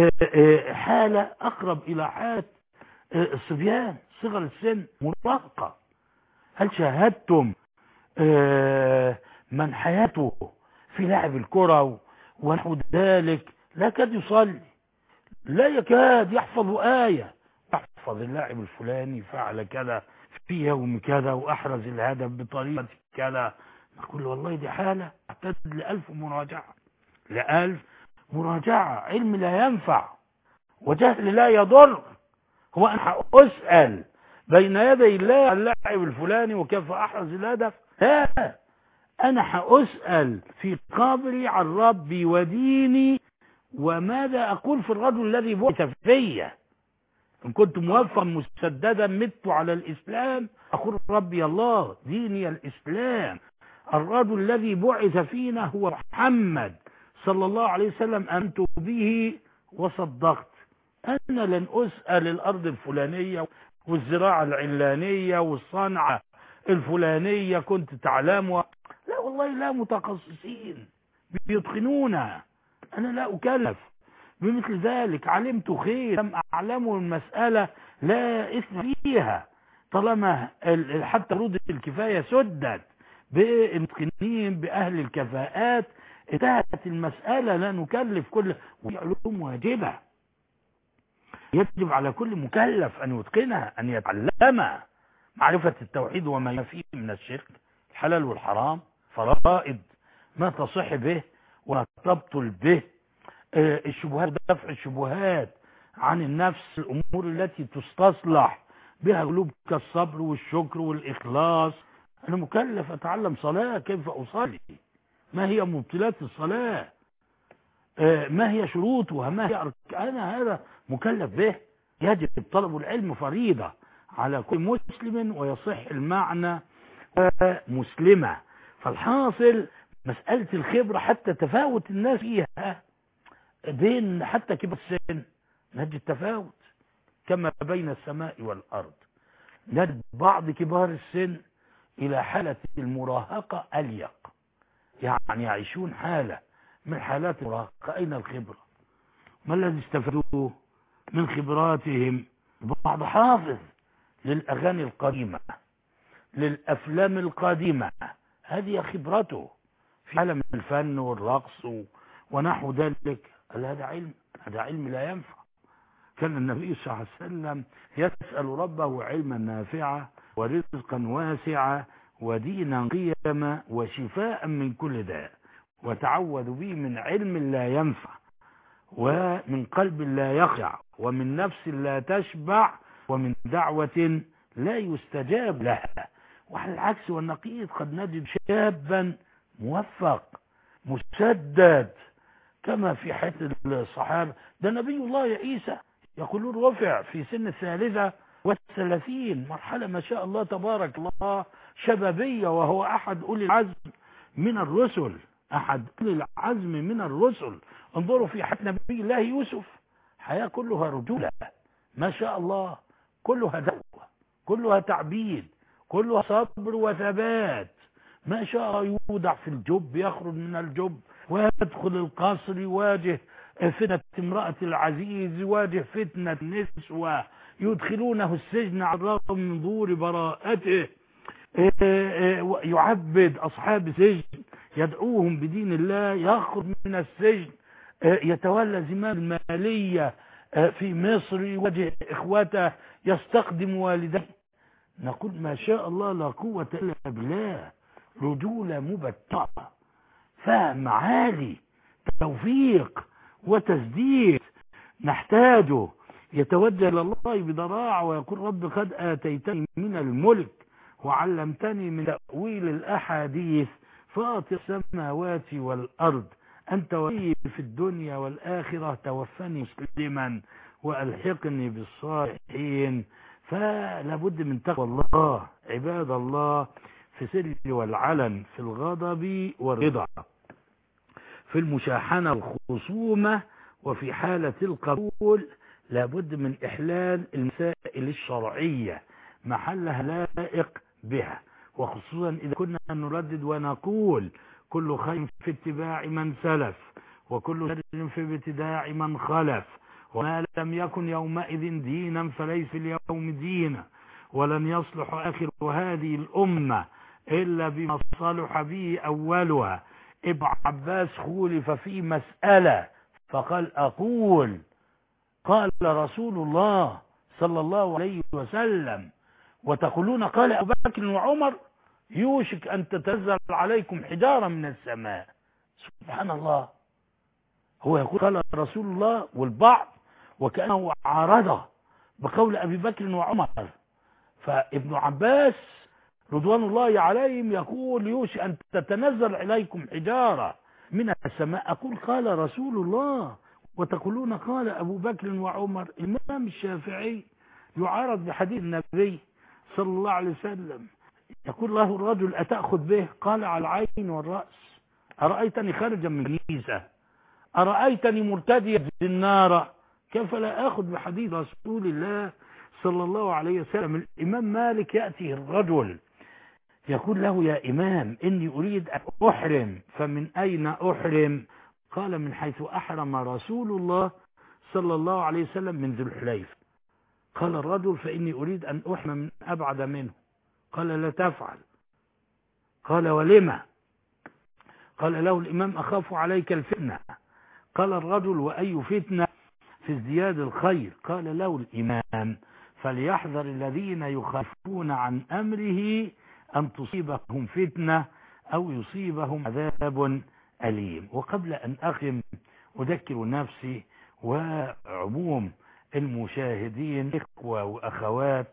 حالة أقرب إلى حالة الصبيان صغر السن مراهقة. هل شاهدتم من حياته في لعب الكرة ونحو ذلك لا يكاد يصلي، لا يكاد يحفظ آية، يحفظ اللاعب الفلاني فعل كذا في يوم كذا وأحرز الهدف بطريقة كذا، نقول والله دي حالة تحتاج لألف مراجعة، لألف مراجعة. علم لا ينفع وجهل لا يضر. هو أنا أسأل بين يدي الله اللاعب الفلاني وكيف أحرز الهدف؟ لا، أنا هأسأل في قبري عن ربي وديني وماذا أقول في الرجل الذي بعث فيا. إن كنت موفقا مسددا مت على الإسلام أقول ربي الله ديني الإسلام. الرجل الذي بعث فينا هو محمد صلى الله عليه وسلم، أنت به وصدقت. أنا لن أسأل الأرض الفلانية والزراعة العلانية والصنعة الفلانية كنت تعلمها، لا والله لا، متخصصين بيتقنونها، أنا لا أكلف بمثل ذلك. علمت خير لم أعلمه المسألة لا إثم فيها، طالما حتى رود الكفاية سدت بمتقنين بأهل الكفاءات انتهت المسألة. لا نكلف كل، وعلوم واجبة يجب على كل مكلف أن يتقنها، أن يتعلمها. معرفة التوحيد وما فيه من الشرك، الحلال والحرام، فرائض ما تصح به وما تبطل به، الشبهات، دفع الشبهات، عن النفس، الأمور التي تستصلح بها قلوب كالصبر والشكر والإخلاص. أنا مكلف أتعلم صلاة، كيف أصلي، ما هي مبطلات الصلاة، ما هي شروطها، ما هي أركانها، هذا مكلف به. يجب طلب العلم فريضة على كل مسلم، ويصح المعنى مسلمة. فالحاصل مسألة الخبرة حتى تفاوت الناس فيها بين حتى كبار السن، نجد تفاوت كما بين السماء والأرض. نجد بعض كبار السن إلى حالة المراهقة أليق، يعني يعيشون حالة من حالات المراهقة. أين الخبرة؟ ما الذي استفادوه من خبراتهم؟ بعض حافظ للأغاني القديمة، للأفلام القديمة، هذه خبرته في عالم الفن والرقص ونحو ذلك. هذا علم، هذا علم لا ينفع. كان النبي صلى الله عليه وسلم يسأل ربه علما نافعا ورزقا واسعا ودينا قيما وشفاء من كل داء، وتعوذ به من علم لا ينفع، ومن قلب لا يخشع، ومن نفس لا تشبع، ومن دعوة لا يستجاب لها. وعلى العكس والنقيض قد نجد شابا موفق مسدد كما في حياة الصحابة. ده نبي الله يا عيسى يقولون رفع في سن الثالثة والثلاثين، مرحلة ما شاء الله تبارك الله شبابية، وهو أحد أولي العزم من الرسل، أحد أولي العزم من الرسل. انظروا في حياة نبي الله يوسف، حياة كلها رجولة ما شاء الله، كلها دعوة، كلها تعبيد، كلها صبر وثبات ما شاء الله. يودع في الجب، يخرج من الجب ويدخل القصر، يواجه فتنة امرأة العزيز، يواجه فتنة النسوة، يدخلونه السجن على الرغم من ظهور براءته، يعبد أصحاب السجن، يدعوهم بدين الله، يخرج من السجن، يتولى زمام المالية في مصر، يواجه إخوته، يستخدم والديه. نقول ما شاء الله لا قوة إلا بالله، رجولة مبتعة، فهم عالي، توفيق وتسديد نحتاجه. يتوجه إلى الله بضراعة ويقول رب قد آتيتني من الملك وعلمتني من تأويل الأحاديث فاطر السماوات والأرض أنت ولي في الدنيا والآخرة توفني مسلما وألحقني بالصالحين. فلا بد من تقوى الله عباد الله في السر والعلن، في الغضب والرضا، في المشاحنة والخصومة، وفي حالة القبول. لا بد من إحلال المسائل الشرعية محلها لائق بها، وخصوصا إذا كنا نردد ونقول كل خير في اتباع من سلف وكل شر في ابتداع من خلف، وما لم يكن يومئذ دينا فليس اليوم دينا، ولن يصلح آخر هذه الأمة إلا بما صلح به أولها. ابن عباس خولف في مسألة فقال أقول قال رسول الله صلى الله عليه وسلم، وتقولون قال أبو بكر وعمر، يوشك أن تتنزل عليكم حجارة من السماء. سبحان الله، هو يقول قال رسول الله والبعض وكأنه عارض بقول أبي بكر وعمر. فابن عباس رضوان الله عليهم يقول يوشك أن تتنزل عليكم حجارة من السماء. أقول قال رسول الله وتقولون قال أبو بكر وعمر. الإمام الشافعي يعارض بحديث النبي صلى الله عليه وسلم، يقول له الرجل أتأخذ به؟ قال على العين والرأس. أرأيتني خارجا من كنيسة؟ أرأيتني مرتديا النار؟ كيف لا أخذ بحديث رسول الله صلى الله عليه وسلم؟ الإمام مالك يأتي الرجل يقول له يا إمام إني أريد أن أحرم، فمن أين أحرم؟ قال من حيث أحرم رسول الله صلى الله عليه وسلم من ذو الحليفة. قال الرجل فإني أريد أن أحرم من أبعد منه. قال لا تفعل. قال ولما؟ قال له الإمام أخاف عليك الفتنة. قال الرجل وأي فتنة في ازدياد الخير؟ قال له الإمام فليحذر الذين يخالفون عن أمره أن تصيبهم فتنة أو يصيبهم عذاب أليم. وقبل أن أختم أذكر نفسي وعموم المشاهدين إخوة وأخوات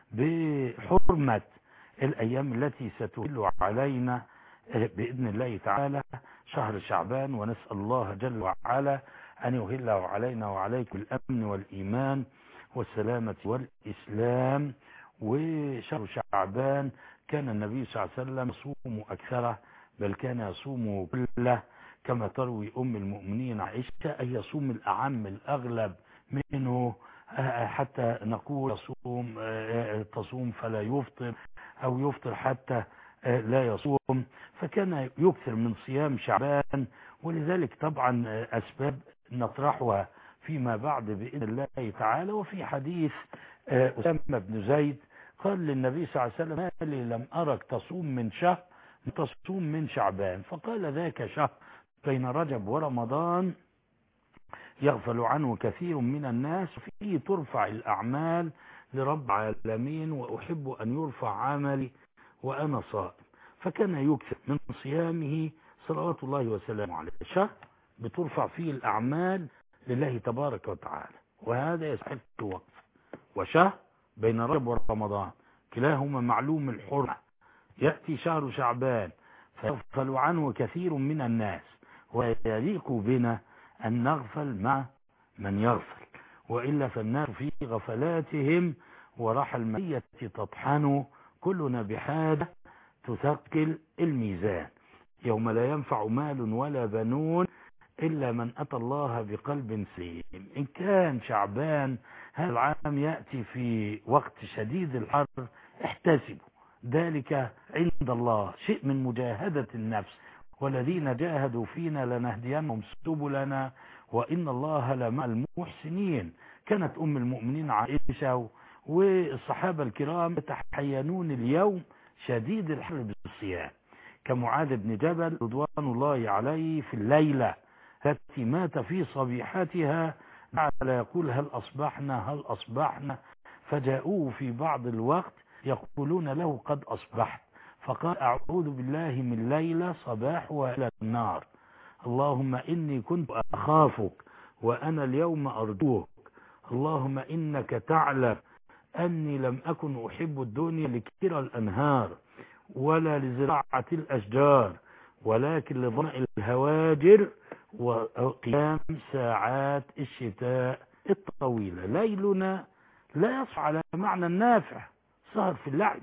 بحرمة الأيام التي ستهل علينا بإذن الله تعالى شهر شعبان، ونسأل الله جل وعلا أن يهله علينا وعليكم الأمن والإيمان والسلامة والإسلام. وشهر شعبان كان النبي صلى الله عليه وسلم يصوم أكثره، بل كان يصوم كله، كما تروي أم المؤمنين عائشة أن يصوم الأعم الأغلب منه، حتى نقول يصوم تصوم فلا يفطر، أو يفطر حتى لا يصوم. فكان يكثر من صيام شعبان، ولذلك طبعا أسباب نطرحها فيما بعد بإذن الله تعالى. وفي حديث أسامة بن زيد قال للنبي صلى الله عليه وسلم: ما لي لم أرك تصوم من شهر تصوم من شعبان؟ فقال: ذاك شهر بين رجب ورمضان يغفل عنه كثير من الناس، فيه ترفع الأعمال لرب العالمين، وأحب أن يرفع عملي وأنا صائم. فكان يكثر من صيامه صلوات الله وسلامه عليه. شهر بترفع فيه الأعمال لله تبارك وتعالى، وهذا يستحق الوقف. وشهر بين رجب ورمضان كلاهما معلوم الحرمة. يأتي شهر شعبان فيغفل عنه كثير من الناس، ويليق بنا أن نغفل مع من يغفل، وإلا فالناس في غفلاتهم ورحى المية تطحن، كلنا بحاجة تثقل الميزان. يوم لا ينفع مال ولا بنون إلا من أتى الله بقلب سليم. إن كان شعبان هذا العام يأتي في وقت شديد الحر، احتسبوا ذلك عند الله، شيء من مجاهدة النفس. والذين جاهدوا فينا لنهدينهم سبلنا وإن الله لمع المحسنين. كانت أم المؤمنين عائشة والصحابة الكرام يتحينون اليوم شديد الحر بالصيام، كمعاذ بن جبل رضوان الله عليه في الليلة التي مات في صبيحتها جعل يقول: هل أصبحنا هل أصبحنا؟ فجاءوه في بعض الوقت يقولون له: قد أصبحت. فقال: أعوذ بالله من ليلة صباح وإلى النار، اللهم إني كنت أخافك وأنا اليوم أرجوك، اللهم إنك تعلم أني لم أكن أحب الدنيا لكثر الأنهار ولا لزراعة الأشجار، ولكن لظمأ الهواجر وقيام ساعات الشتاء الطويلة. ليلنا لا يصح على معنى النافع سهر في اللعب،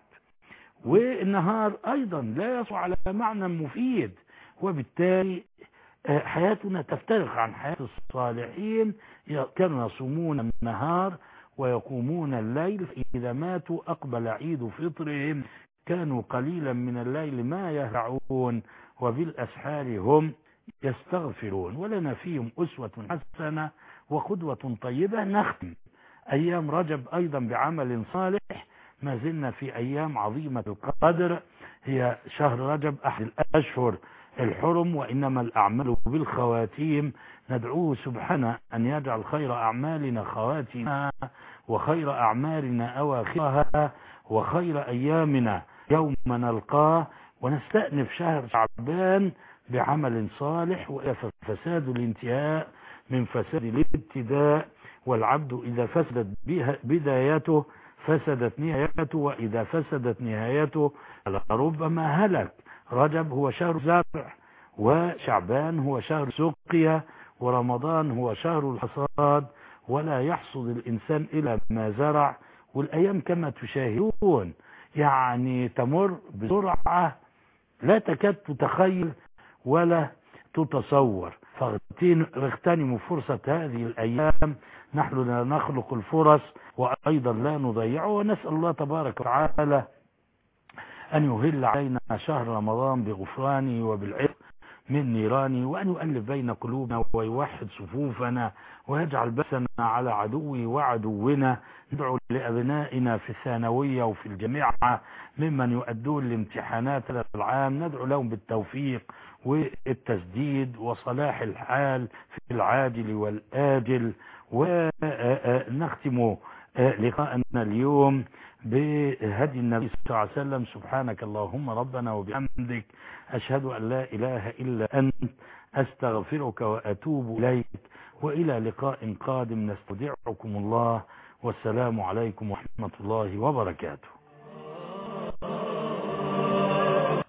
والنهار أيضا لا يصح على معنى مفيد، وبالتالي حياتنا تفترق عن حياة الصالحين. كانوا يصومون النهار ويقومون الليل، إذا ماتوا أقبل عيد فطرهم، كانوا قليلا من الليل ما يهرعون وبالأسحار هم يستغفرون. ولنا فيهم أسوة حسنة وقدوة طيبة. نختم أيام رجب أيضا بعمل صالح، ما زلنا في أيام عظيمة القدر. هي شهر رجب أحد الأشهر الحرم، وإنما الأعمال بالخواتيم. ندعوه سبحانه أن يجعل خير أعمالنا خواتيمها، وخير أعمالنا أواخرها، وخير أيامنا يوم نلقاه. ونستأنف شهر شعبان بعمل صالح، وفساد الانتهاء من فساد الابتداء، والعبد إذا فسدت بدايته فسدت نهايته، وإذا فسدت نهايته لربما هلك. رجب هو شهر زرع، وشعبان هو شهر سقيا، ورمضان هو شهر الحصاد، ولا يحصد الإنسان إلا ما زرع. والأيام كما تشاهدون يعني تمر بسرعة لا تكاد تتخيل ولا تتصور. فاغتنموا فرصة هذه الأيام، نحن لا نخلق الفرص وأيضا لا نضيعه. ونسأل الله تبارك وتعالى أن يهل علينا شهر رمضان بغفرانه وبالعتق من نيرانه، وأن يؤلف بين قلوبنا ويوحد صفوفنا ويجعل بأسنا على عدوه وعدونا. ندعو لأبنائنا في الثانوية وفي الجامعة ممن يؤدون الامتحانات هذا العام، ندعو لهم بالتوفيق والتسديد وصلاح الحال في العاجل والآجل. ونختم لقاءنا اليوم بهدي النبي صلى الله عليه وسلم: سبحانك اللهم ربنا وبحمدك، أشهد أن لا إله إلا أنت، أستغفرك وأتوب إليك، وإلى لقاء قادم نستودعكم الله، والسلام عليكم ورحمة الله وبركاته.